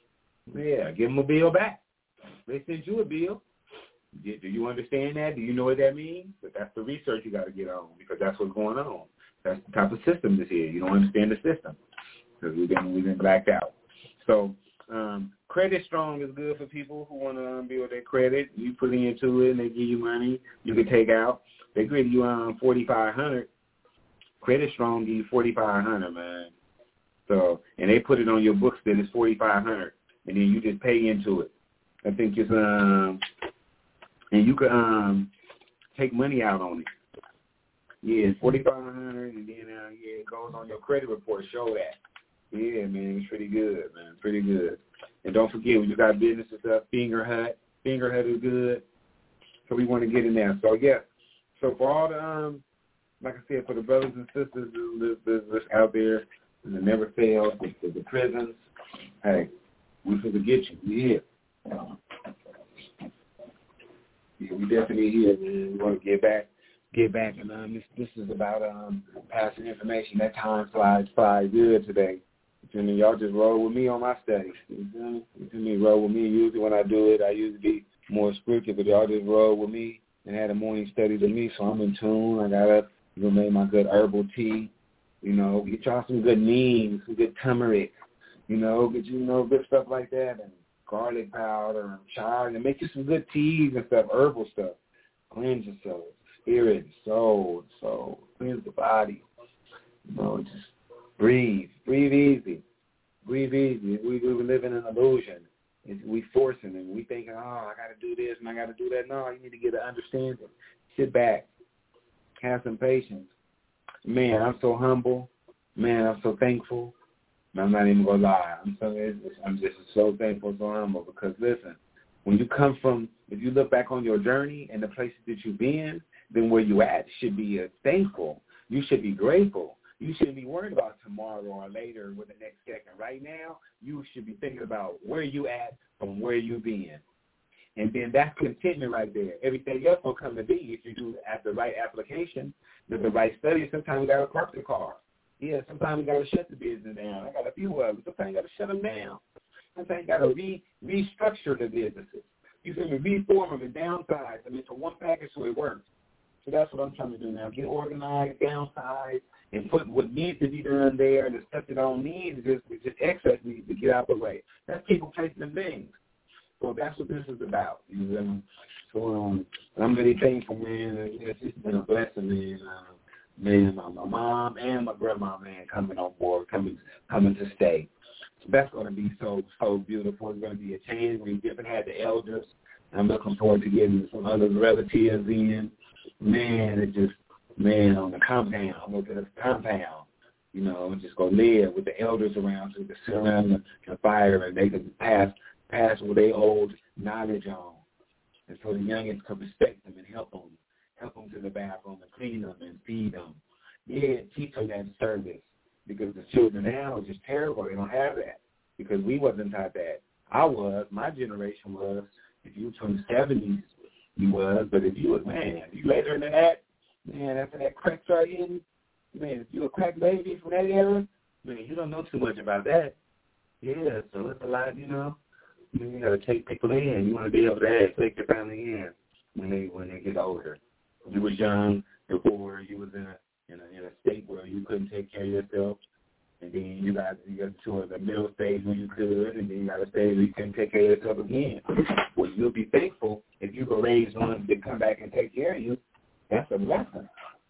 Yeah, give them a bill back. They sent you a bill. Do you understand that? Do you know what that means? But that's the research you got to get on because that's what's going on. That's the type of system this is. You don't understand the system because we've been, we've been blacked out. So Um, Credit Strong is good for people who want to um, build their credit. You put into it, and they give you money. You can take out. They give you um forty-five hundred. Credit Strong give you forty-five hundred, man. So, and they put it on your books that it's forty-five hundred, and then you just pay into it. I think it's um, and you can um take money out on it. Yeah, it's forty-five hundred, and then uh, yeah, it goes on your credit report. Show that. Yeah, man, it's pretty good, man, pretty good. And don't forget, when you got business and stuff, Finger Hut, Finger Hut is good. So we want to get in there. So yeah, so for all the um, like I said, for the brothers and sisters who live business out there, and it never fails, the, the prisons, hey, we finna get you. We here. Yeah, we definitely here, man. We want to get back, get back, and um, this this is about um passing information. That time flies fly good today. You feel me? Y'all just roll with me on my studies. You feel me? You feel me? Roll with me. Usually when I do it, I usually be more scripted, but y'all just roll with me and had a morning study to me, so I'm in tune. I got up, you know, made my good herbal tea. You know, get y'all some good neem, some good turmeric. You know, get you, you know, good stuff like that, and garlic powder and chai, and make you some good teas and stuff, herbal stuff. Cleanse yourself, spirit, soul, soul. Cleanse the body. You know, just breathe. Breathe easy. Breathe easy. We we live in an illusion. It's, we forcing and we thinking, oh, I got to do this and I got to do that. No, you need to get an understanding. Sit back. Have some patience. Man, I'm so humble. Man, I'm so thankful. I'm not even going to lie. I'm, so, I'm just so thankful, so humble because, listen, when you come from, if you look back on your journey and the places that you've been, then where you at should be uh, thankful. You should be grateful. You shouldn't be worried about tomorrow or later with the next second. Right now, you should be thinking about where you at from where you've been. And then that's contentment right there. Everything else will come to be if you do at the right application, with the right study. Sometimes we got to park the car. Yeah, sometimes we got to shut the business down. I got a few of them. Sometimes you got to shut them down. Sometimes you got to re- restructure the businesses. You can reform them and downsize them into one package so it works. So that's what I'm trying to do now. Get organized, downsize, and put what needs to be done there, and the stuff that I don't need is just, just excess needs to get out the way. That's people placing them things. So that's what this is about. You know? So um, I'm really thankful, man. It's, it's been a blessing, man. Uh, man, my, my mom and my grandma, man, coming on board, coming coming to stay. So that's going to be so, so beautiful. It's going to be a change. We different had the elders. I'm looking forward to getting some other relatives in. Man, it just, man, on the compound, look at the compound, you know, and just go live with the elders around so they can sit around the, the fire and they can pass, pass what they old knowledge on. And so the youngins can respect them and help them, help them to the bathroom and clean them and feed them. Yeah, teach them that service because the children now are just terrible. They don't have that because we wasn't taught that. I was, my generation was, if you were from the seventies, you was, but if you was, man, if you later than that, man, after that crack started hitting, man, if you a crack baby from that era, man, you don't know too much about that. Yeah, so it's a lot, you know. You got to take people in. You want to be able to take your family in when they when they get older. You was young before you was in a in a, in a state where you couldn't take care of yourself, and then you got you got to the middle stage where you could, and then you got a stage where you couldn't take care of yourself again. Well, you'll be thankful if you can raise ones that come back and take care of you. That's a blessing.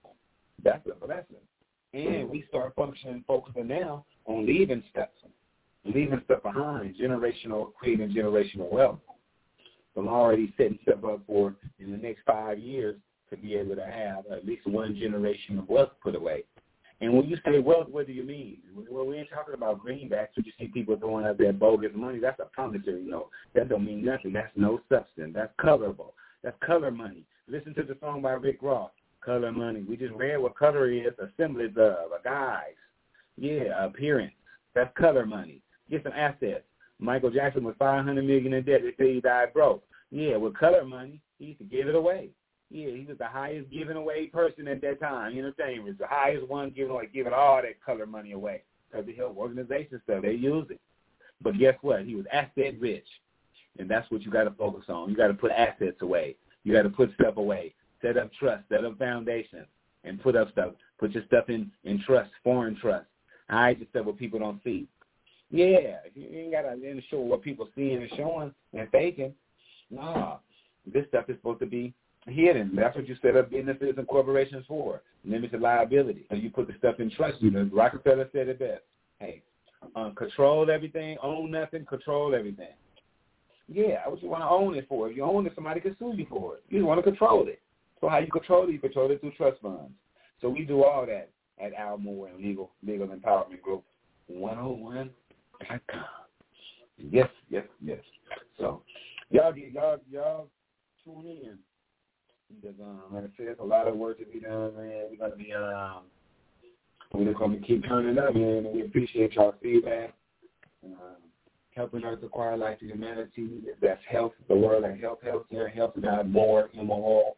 That's a blessing. And we start functioning, focusing now on leaving stuff, leaving stuff behind, generational, creating generational wealth. So I'm already setting stuff up for in the next five years to be able to have at least one generation of wealth put away. And when you say wealth, what do you mean? Well, we ain't talking about greenbacks. We just see people throwing out their bogus money. That's a promissory note. That don't mean nothing. That's no substance. That's colorable. That's color money. Listen to the song by Rick Ross, Color Money. We just read what color is, a semblance of, a guise. Yeah, appearance. That's color money. Get some assets. Michael Jackson was five hundred million dollars in debt. They say he died broke. Yeah, with color money, he used to give it away. Yeah, he was the highest giving away person at that time. Entertainment, the highest one giving away, giving all that color money away because he helped organizations stuff. They use it. But guess what? He was asset rich, and that's what you got to focus on. You got to put assets away. You got to put stuff away. Set up trust. Set up foundations, and put up stuff. Put your stuff in in trust, foreign trust. Hide your stuff where people don't see. Yeah, you ain't got to show what people seeing and showing and faking. Nah, this stuff is supposed to be hidden. That's what you set up businesses and corporations for, limited liability. So you put the stuff in trust. You know, Rockefeller said it best. Hey, um, control everything, own nothing, control everything. Yeah, what you want to own it for? If you own it, somebody can sue you for it. You want to control it. So how you control it? You control it through trust funds. So we do all that at Al Moore and Legal Legal Empowerment Group one oh one dot com. Yes, yes, yes. So y'all get y'all y'all tune in because um, like I said, there's a lot of work to be done, man. We're gonna be um we're just gonna keep turning up, man, and we appreciate y'all feedback. Um, helping us acquire life to humanity. That's health, the word like health, healthcare, health dot more, M O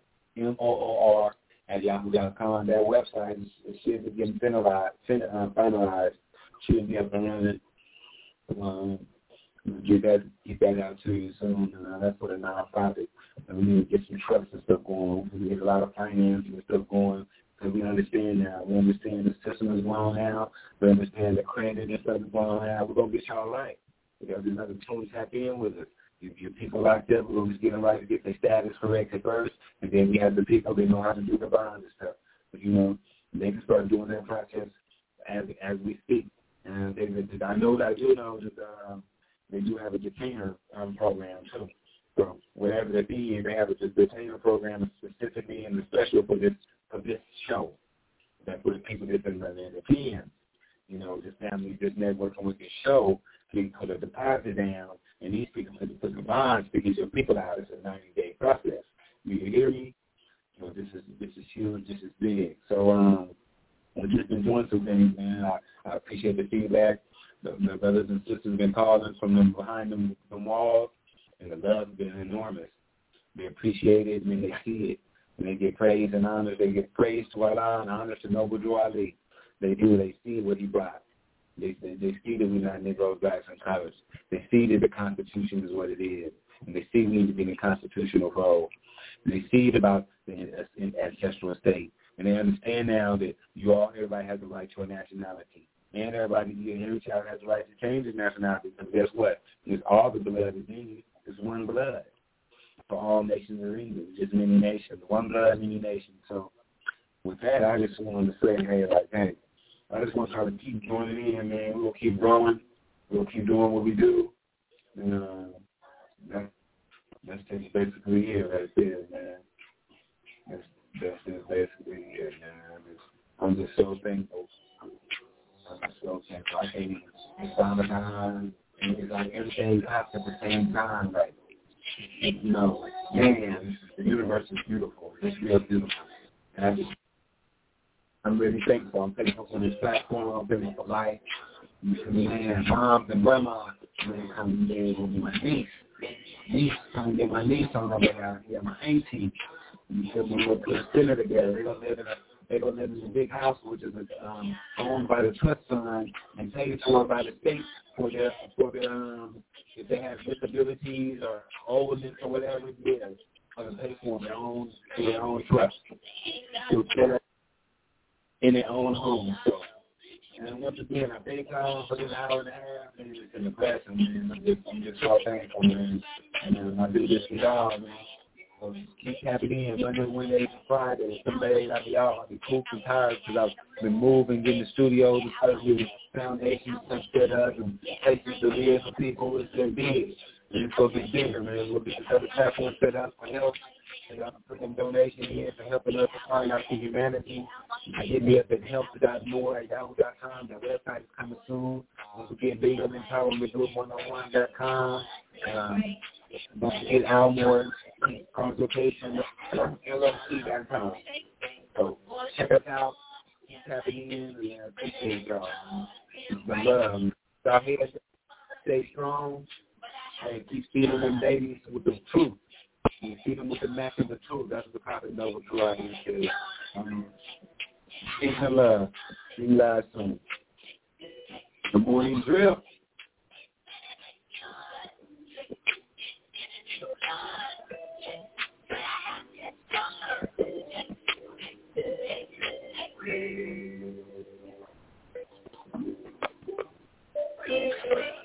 O R at yahoo dot com. That website is, is should be getting finalized, fin, uh, finalized. Should be up and running. Um, get that get that out to you soon. Uh, that's for the nonprofit. And we need to get some trusts and stuff going. We get a lot of financing and stuff going. Because we understand now. We understand the system is blown out. We understand the credit and stuff is blown out. We're going to get y'all right. We got another totally tap in with us. If your people locked up, we're going to just get them right to get their status corrected first. And then we have the people that know how to do the bond and stuff. But, you know, they can start doing that process as as we speak. And they, they, I know that I do know that um, they do have a detainer um, program, too. So whatever that be, they have a detainer program specifically and special for this for this show. That for the people that's in the P M. You know, this family just networking with this show, you can put a deposit down, and these people put, put the bonds to get your people out. It's a ninety-day process. You hear me? You know, this is this is huge. This is big. So um, we've just been doing some things, man. I, I appreciate the feedback. The, the brothers and sisters have been calling from them behind them, them walls, and the love has been enormous. They appreciate it, and they see it. And they get praise and honor. They get praise to Allah and honor to Noble Drew Ali. They do. They see what he brought. They, they they see that we're not Negroes, blacks, and colors. They see that the Constitution is what it is. And they see we need to be in a constitutional role. And they see it about the ancestral state. And they understand now that you all, everybody has the right to a nationality. And everybody, every child has the right to change his nationality. Because guess what? It's all the blood is in you. It's one blood. For all nations are in you. Just many nations. One blood, many nations. So with that, I just wanted to say, hey, like, hey, I just want y'all to keep joining in, man. We'll keep growing. We'll keep doing what we do. And uh, that, that's just basically it right there, man. That's, that's just basically it, man. I'm just, I'm just so thankful. I'm just so thankful. I can't even, it's Ramadan, and it's like everything pops at the same time, like, you know, man, the universe is beautiful. It's real beautiful. And I just, I'm really thankful. I'm thankful for this platform. I'm thankful for life. You feel me, man? Moms and grandma, man, come here with my niece. Niece, come get my niece on over here. Yeah, my auntie. You feel me? We'll put a dinner together. They're gonna live in a, they're gonna live in a big house, which is um, owned by the trust fund and paid for by the state for their, for their, um, if they have disabilities or oldness or whatever it is, or to pay for their own, their own trust. So, in their own home. So, and once again, I thank y'all for this hour and a half, and it's been a blessing, man. I'm just, I'm just so thankful, man. And I do this for y'all, man. So just keep tapping in. Monday, Wednesday, Friday. Some days I'll be out. I'll be cool and tired because I've been moving, getting the studio, because with foundations stuff set up and places to live for people. It's been big. And it's going to be bigger, man. We'll get the other platform set up for help. And I'm putting donations in for helping us acquire life to humanity. Hit me up at help dot more at yahoo dot com. The website is coming soon. Don't forget Legal Empowerment Group one oh one dot com. Um, don't forget Al Moore's consultation, L L C dot com. So check us out. Keep tapping in. And I appreciate y'all. The love. Y'all here. Stay strong. Hey, keep feeding them babies with the truth. You feed them with the match of the truth. That's what the prophet knows what you are here. Um, peace and love. See you guys soon. The morning drill. Yeah. Thank you.